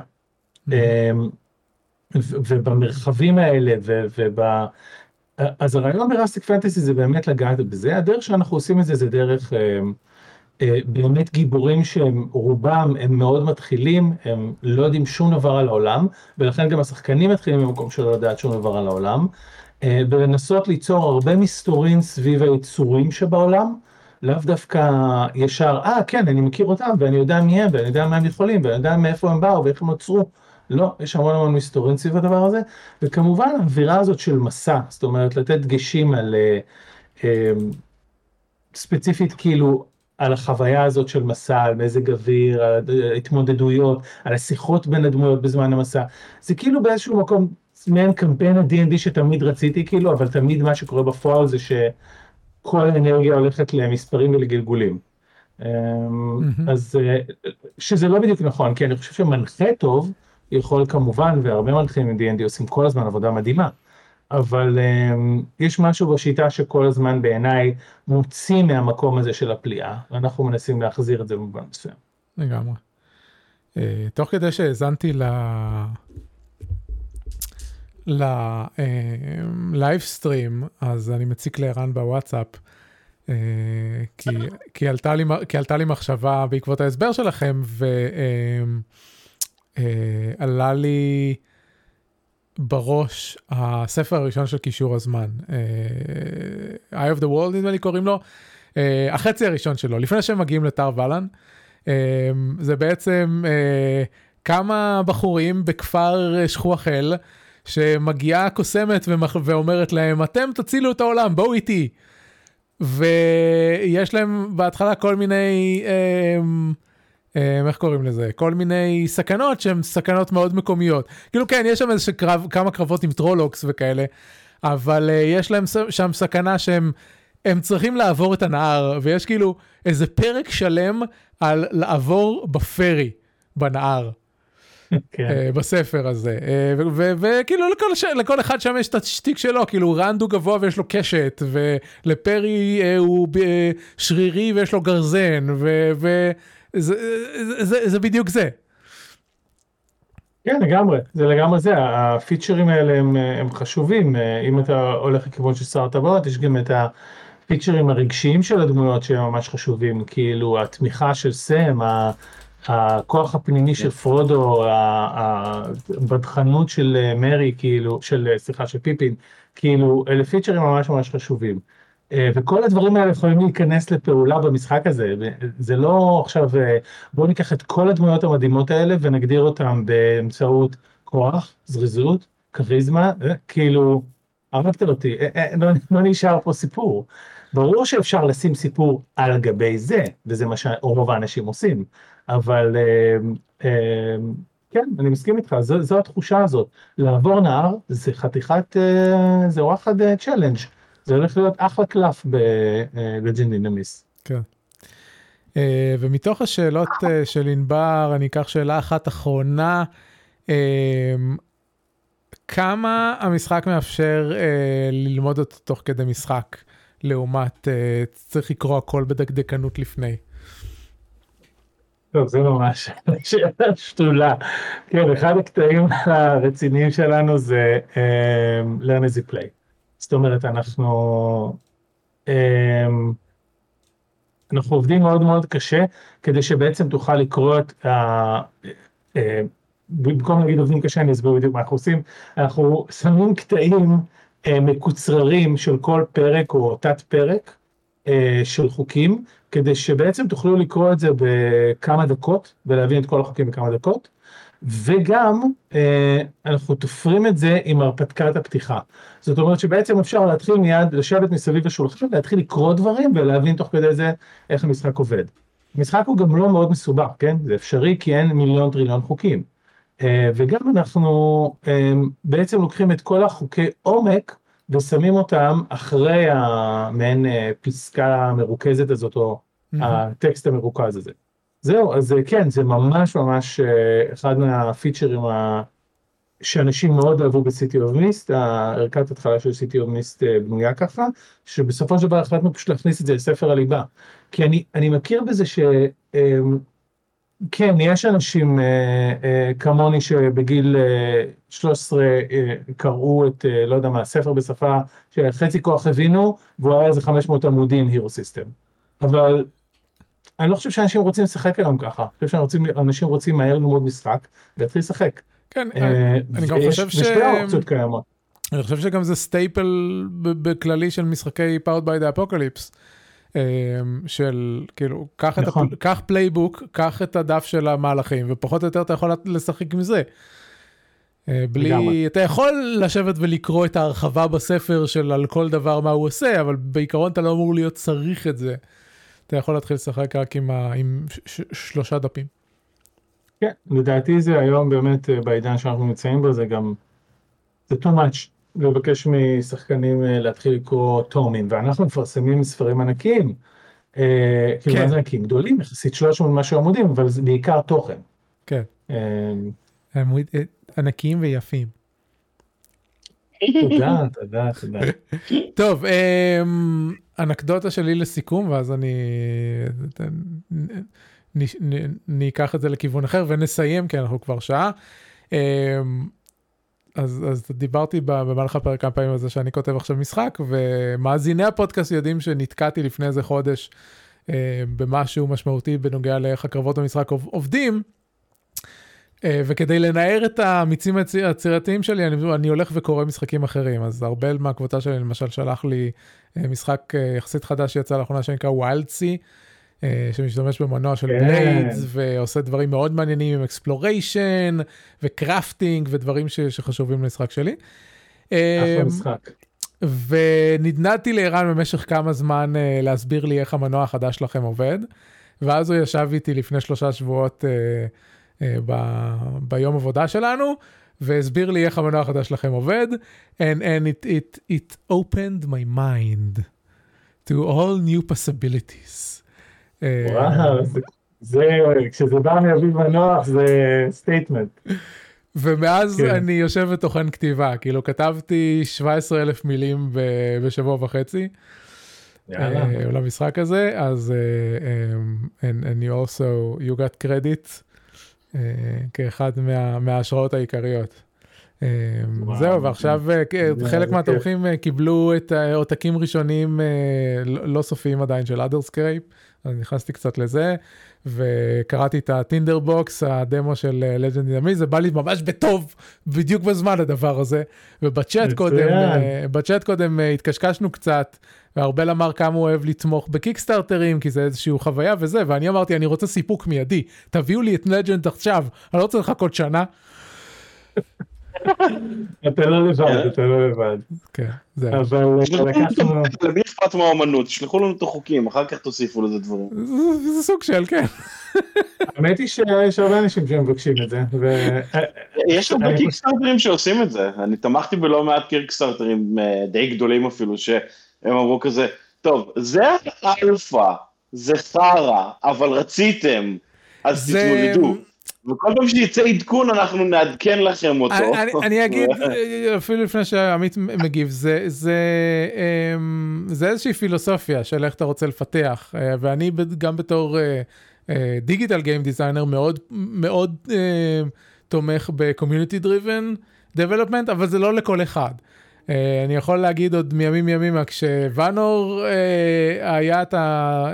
ובמרחבים האלה, וב... אז הרעיון ברסטיק פנטסי זה באמת לגעת בזה, הדרך שאנחנו עושים את זה זה דרך אה, אה, באמת גיבורים שהם רובם הם מאוד מתחילים, הם לא יודעים שום דבר על העולם, ולכן גם השחקנים מתחילים במקום שלא יודעת שום דבר על העולם, אה, ולנסות ליצור הרבה מסתורים סביב היצורים שבעולם, לאו דווקא ישר, אה כן אני מכיר אותם ואני יודע מי הם, ואני יודע מה הם יכולים, ואני יודע מאיפה הם באו ואיך הם נוצרו, לא, יש המון המון מסתורים סביב הדבר הזה, וכמובן האווירה הזאת של מסע, זאת אומרת לתת דגשים על, אה, ספציפית כאילו על החוויה הזאת של מסע, על מזג אוויר, על התמודדויות, על השיחות בין הדמויות בזמן המסע, זה כאילו באיזשהו מקום, מעין קמפיין ה-די אנד די שתמיד רציתי כאילו, אבל תמיד מה שקורה בפועל זה שכל האנרגיה הולכת למספרים ולגלגולים. אז שזה לא בדיוק נכון, כי אני חושב שמנחה טוב, יכול כמובן, והרבה מנחים עם די אנד די עושים כל הזמן עבודה מדהימה, אבל um, יש משהו בשיטה שכל הזמן בעיניי מוציא מהמקום הזה של הפליאה, ואנחנו מנסים להחזיר את זה במובן מסוים. לגמרי. Uh, תוך כדי שהזנתי ל... ללייבסטרים, אז אני מציק לערן בוואטסאפ, uh, כי, כי, עלתה לי, כי עלתה לי מחשבה בעקבות ההסבר שלכם, ו... Uh, Uh, עלה לי בראש הספר הראשון של קישור הזמן, uh, Eye of the World נדמה לי קוראים לו, uh, החצי הראשון שלו, לפני שהם מגיעים לתר ולן, uh, זה בעצם uh, כמה בחורים בכפר שכוח אל, שמגיעה קוסמת ומח... ואומרת להם, אתם תצילו את העולם, בואו איתי, ויש להם בהתחלה כל מיני... Uh, איך קוראים לזה? כל מיני סכנות שהן סכנות מאוד מקומיות. כאילו כן, יש שם איזה קרב, כמה קרבות עם טרולוקס וכאלה, אבל יש להם שם סכנה שהם הם צריכים לעבור את הנהר, ויש כאילו איזה פרק שלם על לעבור בפרי בנהר. בספר הזה, וכאילו לכל אחד שם יש את השטיק שלו, כאילו רנד הוא גבוה ויש לו קשת, ולפרי הוא שרירי ויש לו גרזן, וזה בדיוק זה. כן, לגמרי, זה לגמרי זה, הפיצ'רים האלה הם חשובים, אם אתה הולך לכיוון של שר טבעות, יש גם את הפיצ'רים הרגשיים של הדמויות שהם ממש חשובים, כאילו התמיכה של סם, הכוח הפנימי של פרודו, הבדחנות של מרי, כאילו, של, סליחה, של פיפין, כאילו, אלה פיצ'רים ממש ממש חשובים. וכל הדברים האלה יכולים להיכנס לפעולה במשחק הזה. זה לא עכשיו, בואו ניקח את כל הדמויות המדהימות האלה ונגדיר אותם באמצעות כוח, זריזות, כריזמה, כאילו, הרגת אותי, לא, לא נשאר פה סיפור. ברור שאפשר לשים סיפור על גבי זה, וזה מה שרוב האנשים עושים. אבל כן, אני מסכים איתך, זו, זו התחושה הזאת. לעבור נהר זה חתיכת, זה וואחד צ'לנג'. זה הולך להיות אחלה קלף ב-Legend in the Mist. כן. ומתוך השאלות של ענבר, אני אקח שאלה אחת אחרונה. כמה המשחק מאפשר ללמוד אותו תוך כדי משחק, לעומת צריך לקרוא הכל בדקדקנות לפני? טוב, זה ממש שאלה שתולה. כן, אחד הקטעים הרציניים שלנו זה learn as you play. זאת אומרת, אנחנו, אנחנו עובדים מאוד מאוד קשה, כדי שבעצם תוכל לקרוא את ה... במקום להגיד עובדים קשה, אני אסביר בדיוק מה אנחנו עושים, אנחנו שמים קטעים מקוצררים של כל פרק או תת פרק של חוקים, כדי שבעצם תוכלו לקרוא את זה בכמה דקות, ולהבין את כל החוקים בכמה דקות, וגם אה, אנחנו תופרים את זה עם הרפתקת הפתיחה. זאת אומרת שבעצם אפשר להתחיל מיד, לשבת מסביב לשולחן, להתחיל לקרוא דברים ולהבין תוך כדי זה איך המשחק עובד. המשחק הוא גם לא מאוד מסובך, כן? זה אפשרי כי אין מיליון טריליון חוקים. אה, וגם אנחנו אה, בעצם לוקחים את כל החוקי עומק, ושמים אותם אחרי המעין אה, פסקה מרוכזת הזאת, או mm-hmm. הטקסט המרוכז הזה. זהו, אז כן, זה ממש ממש אחד מהפיצ'רים שאנשים מאוד אהבו ב-City of Mist, הערכת התחלה של City of Mist בנויה ככה, שבסופו של דבר החלטנו פשוט להכניס את זה לספר הליבה. כי אני, אני מכיר בזה ש... כן, יש אנשים כמוני שבגיל שלוש עשרה קראו את, לא יודע מה, ספר בשפה שחצי כוח הבינו, והוא היה איזה חמש מאות עמודים הירו סיסטם. אבל... אני לא חושב שאנשים רוצים לשחק היום ככה, אני חושב שאנשים רוצים מהר ללמוד משחק, ולהתחיל לשחק. כן, אני גם חושב ש... אני חושב שגם זה סטייפל בכללי של משחקי Powered by the Apocalypse, של כאילו, קח פלייבוק, קח את הדף של המהלכים, ופחות או יותר אתה יכול לשחק עם זה. בלי, אתה יכול לשבת ולקרוא את ההרחבה בספר של על כל דבר מה הוא עושה, אבל בעיקרון אתה לא אמור להיות צריך את זה. אתה יכול להתחיל לשחק רק עם, ה... עם ש... שלושה דפים. כן, לדעתי זה היום באמת בעידן שאנחנו נמצאים בו, זה גם, זה too much, לבקש משחקנים להתחיל לקרוא תומים, ואנחנו מפרסמים ספרים ענקיים, כן. כאילו מה זה ענקיים? גדולים, יחסית שלוש מאות משהו עמודים, אבל זה בעיקר תוכן. כן. ענקיים ויפים. תודה, תודה, תודה. טוב, אנקדוטה שלי לסיכום, ואז אני ניקח את זה לכיוון אחר, ונסיים, כי אנחנו כבר שעה. אז, אז דיברתי במהלך הפרק כמה פעמים על זה שאני כותב עכשיו משחק, ומאזיני הפודקאסט יודעים שנתקעתי לפני איזה חודש במשהו משמעותי בנוגע לאיך הקרבות במשחק עובדים, וכדי לנער את המיצים היצירתיים שלי, אני, אני הולך וקורא משחקים אחרים. אז הרבה מהקבוצה שלי, למשל, שלח לי משחק יחסית חדש שיצא לאחרונה שנקרא וילדסי, שמשתמש במנוע של בליידס, ועושה דברים מאוד מעניינים עם אקספלוריישן, וקראפטינג, ודברים ש, שחשובים למשחק שלי. אחלה משחק. ונדנדתי לערן במשך כמה זמן להסביר לי איך המנוע החדש שלכם עובד. ואז הוא ישב איתי לפני שלושה שבועות אה, אה, ב, ביום עבודה שלנו, והסביר לי איך המנוע החדש שלכם עובד, and, and it, it, it opened my mind to all new possibilities. וואו, זה, זה, כשזה בא מאביב מנוח, זה סטייטמנט. ומאז כן. אני יושב ותוכן כתיבה, כאילו כתבתי שבעה עשר אלף מילים ב, בשבוע וחצי, יאללה. uh, למשחק הזה, אז uh, um, and, and you also, you got credit, uh, כאחד מה, מההשראות העיקריות. Um, זהו, ועכשיו uh, חלק מהתומכים uh, קיבלו את העותקים ראשונים uh, לא, לא סופיים עדיין של Otherscape, אז נכנסתי קצת לזה, וקראתי את הטינדר בוקס, הדמו של Legend in the Mist, זה בא לי ממש בטוב, בדיוק בזמן הדבר הזה, ובצ'אט קודם, בצ'אט קודם התקשקשנו קצת, והרבל אמר כמה הוא אוהב לתמוך בקיקסטארטרים, כי זה איזושהי חוויה וזה, ואני אמרתי, אני רוצה סיפוק מיידי, תביאו לי את Legend עכשיו, אני לא רוצה לחכות שנה. אתה לא לבד, אתה לא לבד. כן, זהו. אבל לקחנו... למי אכפת מהאומנות? תשלחו לנו את החוקים, אחר כך תוסיפו לזה דברים. זה סוג של, כן. האמת היא שיש הרבה אנשים שמבקשים את זה. יש הרבה קיקסטארטרים שעושים את זה. אני תמכתי בלא מעט קיקסטארטרים די גדולים אפילו, שהם אמרו כזה, טוב, זה אלפא, זה חרא, אבל רציתם, אז תתמודדו. וכל פעם שיצא עדכון אנחנו נעדכן לכם אותו. אני, אני אגיד, אפילו לפני שעמית מגיב, זה, זה, זה איזושהי פילוסופיה של איך אתה רוצה לפתח, ואני גם בתור דיגיטל גיים דיזיינר מאוד, מאוד תומך ב-community driven development, אבל זה לא לכל אחד. אני יכול להגיד עוד מימים ימימה, כשוונור היה את ה...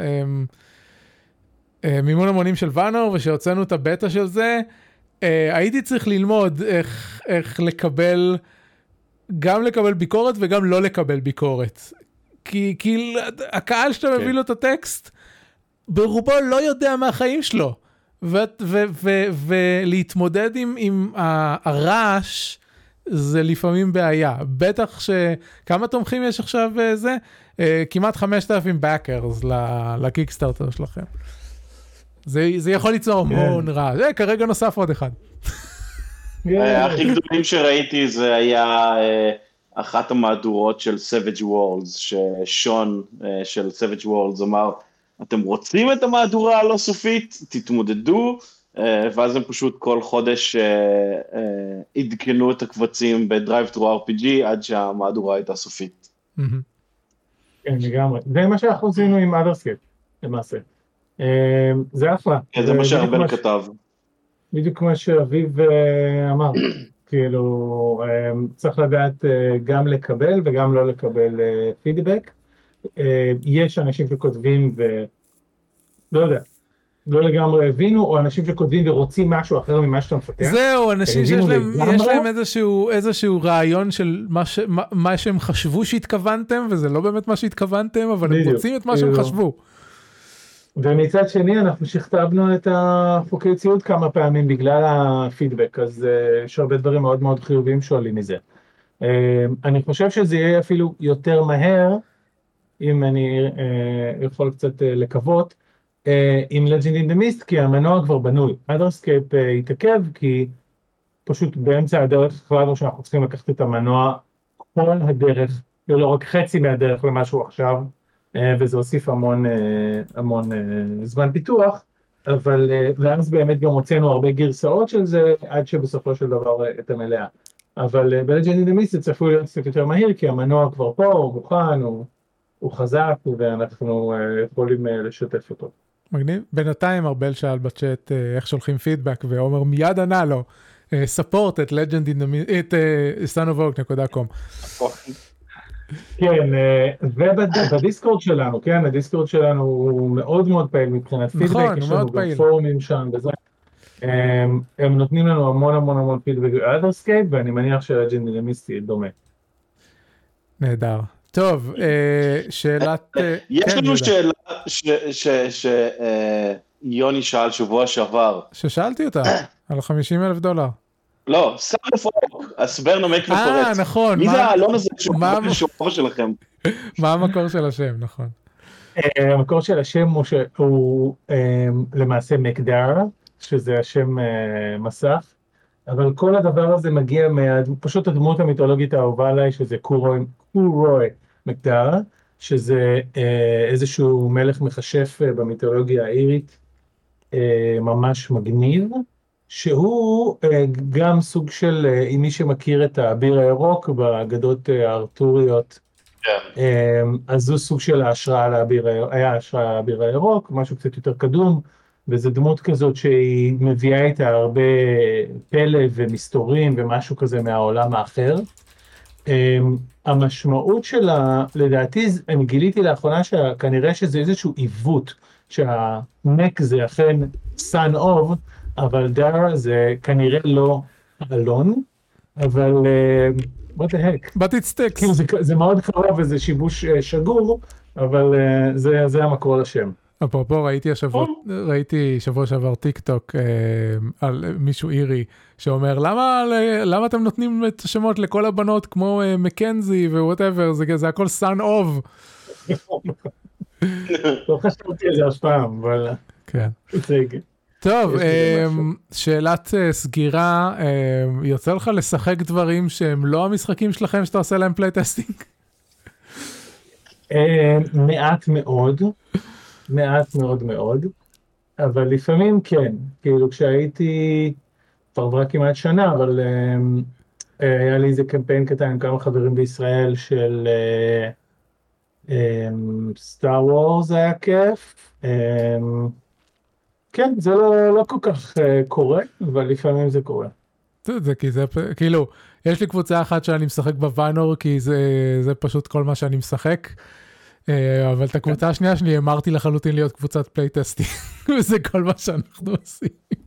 מימון המונים של ונור, ושהוצאנו את הבטא של זה, הייתי צריך ללמוד איך, איך לקבל, גם לקבל ביקורת וגם לא לקבל ביקורת. כי, כי הקהל שאתה מביא לו את הטקסט, ברובו לא יודע מה החיים שלו. ו, ו, ו, ולהתמודד עם, עם הרעש, זה לפעמים בעיה. בטח שכמה תומכים יש עכשיו זה? כמעט חמשת אלפים backers לקיקסטארטר שלכם. זה, זה יכול ליצור המון רע. זה כרגע נוסף עוד אחד. הכי גדולים שראיתי זה היה אחת המהדורות של Savage Worlds, ששון של Savage Worlds אמר, אתם רוצים את המהדורה הלא סופית, תתמודדו, ואז הם פשוט כל חודש עדכנו את הקבצים ב-Drive Thru אר פי ג'י עד שהמהדורה הייתה סופית. כן, לגמרי. זה מה שאנחנו עשינו עם Otherscape, למעשה. זה אחלה. זה מה שהרבן כתב. בדיוק כמו שאביב אמר, כאילו צריך לדעת גם לקבל וגם לא לקבל פידבק. יש אנשים שכותבים ולא יודע, לא לגמרי הבינו, או אנשים שכותבים ורוצים משהו אחר ממה שאתה מפתח. זהו, אנשים שיש להם, יש להם איזשהו, איזשהו רעיון של מה, ש, מה, מה שהם חשבו שהתכוונתם, וזה לא באמת מה שהתכוונתם, אבל הם רוצים את מה שהם חשבו. ומצד שני אנחנו שכתבנו את החוקי ציוד כמה פעמים בגלל הפידבק, אז יש הרבה דברים מאוד מאוד חיוביים שואלים מזה. אני חושב שזה יהיה אפילו יותר מהר, אם אני יכול קצת לקוות, עם Legend in the Mist, כי המנוע כבר בנוי. Otherscape התעכב, כי פשוט באמצע הדרך החלטנו שאנחנו צריכים לקחת את המנוע כל הדרך, לא רק חצי מהדרך למשהו עכשיו, וזה הוסיף המון, המון זמן פיתוח, אבל ואז באמת גם הוצאנו הרבה גרסאות של זה, עד שבסופו של דבר את המלאה. אבל ב-Legend in the Mist זה צפוי להיות קצת יותר מהיר, כי המנוע כבר פה, הוא מוכן, הוא, הוא חזק, ואנחנו יכולים לשתף אותו. מגניב. בינתיים ארבל שאל בצ'אט איך שולחים פידבק, ואומר מיד ענה לו, support את Legend in the Mist, את son of oak דוט קום. כן, ובדיסקורד שלנו, כן, הדיסקורד שלנו הוא מאוד מאוד פעיל מבחינת פידבק, יש לנו גם פורומים שם וזה. הם נותנים לנו המון המון המון פידבק ב-Otherscape, ואני מניח ש-Legend in the Mist יהיה דומה. נהדר. טוב, שאלת... יש לנו שאלה שיוני שאל שבוע שעבר. ששאלתי אותה, על חמישים אלף דולר. לא, son of oak, הסבר נמק ופורט. אה, נכון. מי זה העלון הזה שהוא השופר שלכם? מה המקור של השם, נכון. המקור של השם הוא למעשה מקדר, שזה השם מסך, אבל כל הדבר הזה מגיע פשוט הדמות המיתולוגית האהובה עליי, שזה קורוי מקדר, שזה איזשהו מלך מכשף במיתולוגיה האירית, ממש מגניב, שהוא גם סוג של, אם מי שמכיר את האביר הירוק באגדות הארתוריות, אז זו סוג של ההשראה לאביר, היה ההשראה לאביר הירוק, משהו קצת יותר קדום, וזו דמות כזאת שהיא מביאה איתה הרבה פלא ומסתורים ומשהו כזה מהעולם האחר. המשמעות שלה, לדעתי, אני גיליתי לאחרונה שכנראה שזה איזשהו עיוות, שהמק זה אכן son of, אבל דר זה כנראה לא אלון, אבל what the heck. But it sticks. כאילו זה, זה מאוד קרוב וזה שיבוש שגור, אבל זה, זה המקור לשם. אפרופו, ראיתי השבוע, ראיתי שבוע שעבר טיק טוק אה, על מישהו אירי שאומר, למה, למה אתם נותנים את השמות לכל הבנות כמו אה, מקנזי ווואטאבר, זה, זה הכל son of. לא חשבתי על זה אף פעם, אבל... כן. טוב, אה, שאלת אה, סגירה, אה, יוצא לך לשחק דברים שהם לא המשחקים שלכם שאתה עושה להם פלייטסטינג? אה, מעט מאוד. מעט מאוד מאוד, אבל לפעמים כן, כאילו כשהייתי, כבר עברה כמעט שנה, אבל um, היה לי איזה קמפיין קטן עם כמה חברים בישראל של סטאר uh, וורס, um, היה כיף, um, כן, זה לא, לא כל כך uh, קורה, אבל לפעמים זה קורה. זה כי זה, כאילו, יש לי קבוצה אחת שאני משחק בוואנור, כי זה, זה פשוט כל מה שאני משחק, אבל את הקבוצה השנייה שלי אמרתי לחלוטין להיות קבוצת פלייטסטינג, וזה כל מה שאנחנו עושים.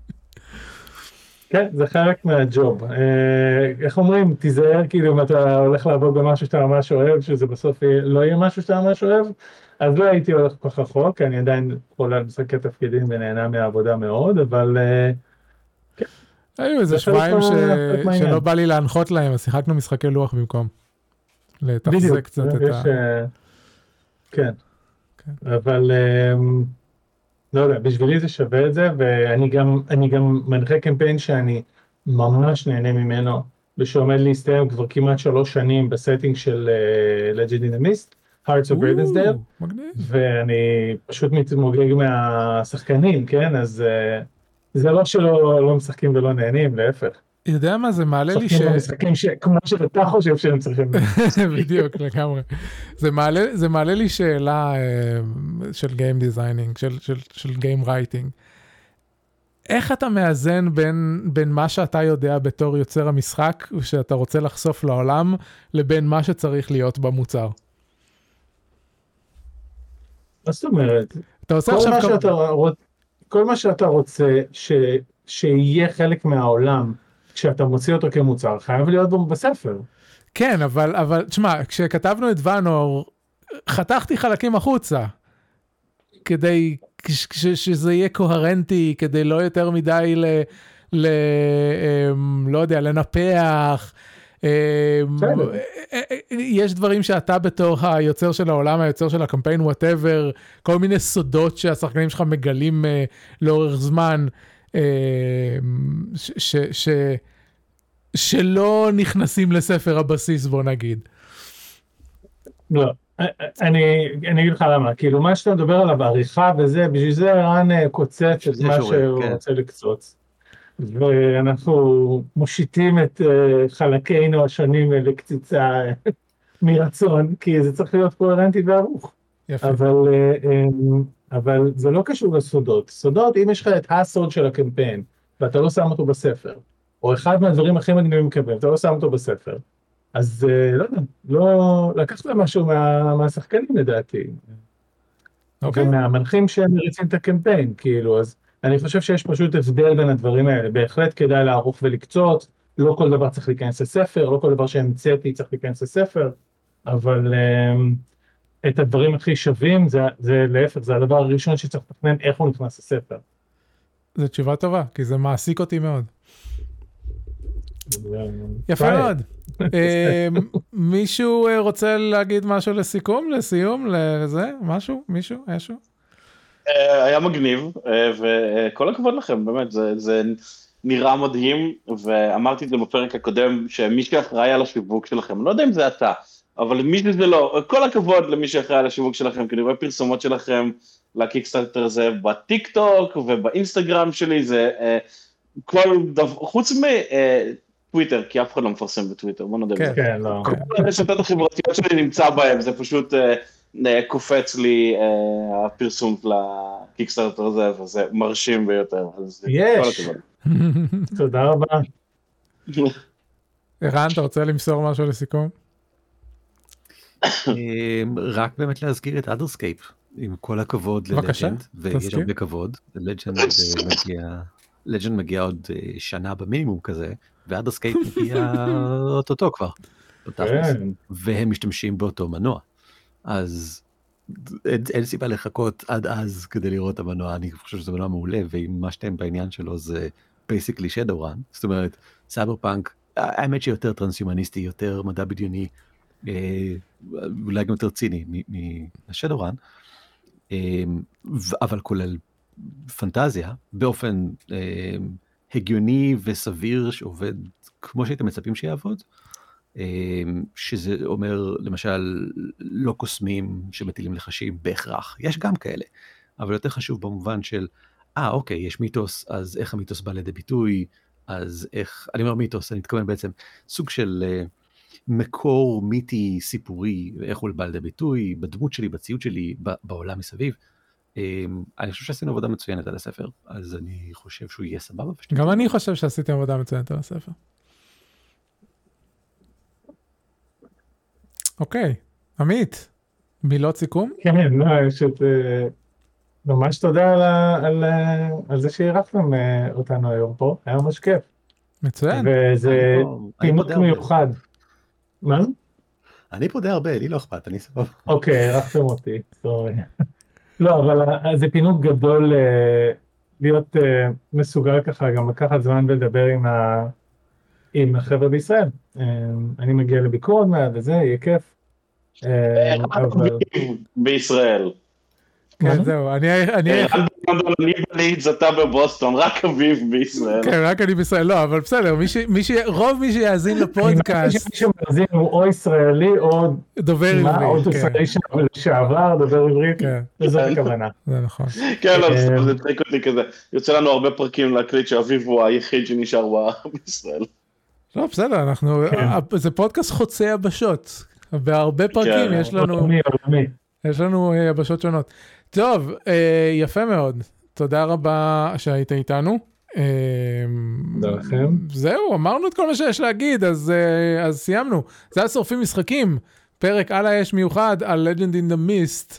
כן, זה חלק מהג'וב. איך אומרים, תיזהר כאילו אם אתה הולך לעבוד במשהו שאתה ממש אוהב, שזה בסוף לא יהיה משהו שאתה ממש אוהב, אז לא הייתי הולך כל כך רחוק, אני עדיין יכול לשחק תפקידים ונהנה מהעבודה מאוד, אבל... היו איזה שבועיים שלא בא לי להנחות להם, אז שיחקנו משחקי לוח במקום. לתחזק קצת את ה... כן, אבל לא יודע, בשבילי זה שווה את זה, ואני גם, אני גם מנחה קמפיין שאני ממש נהנה ממנו, ושעומד להסתיים כבר כמעט שלוש שנים בסטינג של Legend in the Mist, Hearts of Ravensdale, ואני פשוט מתמוגג מהשחקנים, כן? אז זה לא שלא לא משחקים ולא נהנים, להפך. יודע מה, זה מעלה לי ש... משחקים כמו שאתה חושב שהם צריכים. בדיוק, לגמרי. זה מעלה, זה מעלה לי שאלה של Game Designing, של, של, של Game Writing. איך אתה מאזן בין, בין מה שאתה יודע בתור יוצר המשחק, ושאתה רוצה לחשוף לעולם, לבין מה שצריך להיות במוצר? מה זאת אומרת? אתה עושה כל עכשיו... מה שאתה רוצ... כל מה שאתה רוצה ש... שיהיה חלק מהעולם, כשאתה מוציא אותו כמוצר, חייב להיות בו בספר. כן, אבל, אבל, תשמע, כשכתבנו את ואנור, חתכתי חלקים החוצה, כדי ש, ש, שזה יהיה קוהרנטי, כדי לא יותר מדי ל... ל לא יודע, לנפח. יש דברים שאתה בתור היוצר של העולם, היוצר של הקמפיין, whatever, כל מיני סודות שהשחקנים שלך מגלים לאורך זמן, ש, ש, ש, שלא נכנסים לספר הבסיס, בוא נגיד. לא, אני, אני אגיד לך למה, כאילו מה שאתה מדבר עליו, העריכה וזה, בשביל זה רן קוצץ את מה שהוא כן. רוצה לקצוץ. ואנחנו מושיטים את חלקינו השונים לקציצה מרצון, כי זה צריך להיות קוהרנטי וערוך. יפה. אבל... אבל זה לא קשור לסודות. סודות, אם יש לך את הסוד של הקמפיין, ואתה לא שם אותו בספר, או אחד מהדברים הכי מגניבים קמפיין, אתה לא שם אותו בספר, אז לא יודע, לא... לקחת משהו מה, מהשחקנים לדעתי. אוקיי. Okay. ומהמנחים שהם מריצים את הקמפיין, כאילו, אז אני חושב שיש פשוט הבדל בין הדברים האלה. בהחלט כדאי לערוך ולקצות, לא כל דבר צריך להיכנס לספר, לא כל דבר שהמצאתי צריך להיכנס לספר, אבל... את הדברים הכי שווים, זה, זה להפך, זה הדבר הראשון שצריך לתכנן איך הוא נכנס לספר. זו תשובה טובה, כי זה מעסיק אותי מאוד. יפה מאוד. מישהו רוצה להגיד משהו לסיכום, לסיום, לזה? משהו? מישהו? משהו? היה מגניב, וכל הכבוד לכם, באמת, זה נראה מדהים, ואמרתי את זה בפרק הקודם, שמי שאחראי על השיווק שלכם, אני לא יודע אם זה אתה, אבל מי שזה לא, כל הכבוד למי שאחראי על השיווק שלכם, כי אני רואה פרסומות שלכם לקיקסטארטר הזה בטיק טוק ובאינסטגרם שלי, זה כל דבר, חוץ מטוויטר, כי אף אחד לא מפרסם בטוויטר, בוא נדבר. כן, לא. כל הרשתות החברתיות שלי נמצא בהם, זה פשוט קופץ לי הפרסום לקיקסטארטר הזה, וזה מרשים ביותר. יש! תודה רבה. ערן, אתה רוצה למסור משהו לסיכום? רק באמת להזכיר את אדרסקייפ, עם כל הכבוד ללג'נד, ויש הרבה כבוד, לג'נד מגיע עוד שנה במינימום כזה, ואדרסקייפ מגיע אותו כבר, והם משתמשים באותו מנוע, אז אין סיבה לחכות עד אז כדי לראות את המנוע, אני חושב שזה מנוע מעולה, ואם מה שאתם בעניין שלו זה basically Shadowrun, זאת אומרת, סייברפאנק, האמת שיותר טרנס-יומניסטי, יותר מדע בדיוני, אולי גם יותר ציני מהשדורן, אבל כולל פנטזיה, באופן הגיוני וסביר שעובד כמו שהייתם מצפים שיעבוד, שזה אומר למשל לא קוסמים שמטילים לחשים בהכרח, יש גם כאלה, אבל יותר חשוב במובן של, אה אוקיי, יש מיתוס, אז איך המיתוס בא לידי ביטוי, אז איך, אני אומר מיתוס, אני מתכוון בעצם סוג של מקור מיתי סיפורי, ואיך הוא בא לידי ביטוי, בדמות שלי, בציוד שלי, בעולם מסביב. אני חושב שעשינו עבודה מצוינת על הספר, אז אני חושב שהוא יהיה סבבה. גם אני חושב שעשיתם עבודה מצוינת על הספר. אוקיי, עמית, מילות סיכום? כן, לא, יש את... ממש תודה על, על, על זה שהירחתם אותנו היום פה, היה ממש כיף. מצוין. וזה פינות מיוחד. מה? אני פה די הרבה, לי לא אכפת, אני סבב. אוקיי, הרחתם אותי, סורי. לא, אבל זה פינות גדול להיות מסוגל ככה, גם לקחת זמן ולדבר עם, ה... עם החבר'ה בישראל. אני מגיע לביקורת מעט וזה, יהיה כיף. בישראל. כן, זהו, אני... אני בליץ, אתה בבוסטון, רק אביב בישראל. כן, רק אני בישראל, לא, אבל בסדר, רוב מי שיאזין לפודקאסט... מי שמאזין הוא או ישראלי, או... דובר עברית. או ישראלי שעבר, דובר עברית, וזאת הכוונה. זה נכון. כן, לא, זה תחיק אותי כזה. יוצא לנו הרבה פרקים להקליט שאביב הוא היחיד שנשאר בישראל. לא, בסדר, אנחנו... זה פודקאסט חוצה יבשות. בהרבה פרקים יש לנו... יש לנו יבשות שונות. טוב, יפה מאוד. תודה רבה שהיית איתנו. תודה לכם. זהו, אמרנו את כל מה שיש להגיד, אז, אז סיימנו. זה היה שורפים משחקים. פרק על האש מיוחד על Legend in the Mist.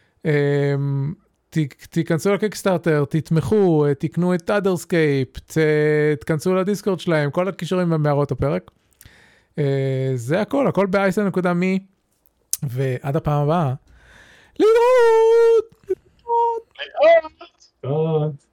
ת, תיכנסו לקיקסטארטר, תתמכו, תקנו את Otherscape, תכנסו לדיסקורד שלהם, כל הקישורים במערות הפרק. זה הכל, הכל ב-אייסן נקודה מי. ועד הפעם הבאה. להתראות! להתראות!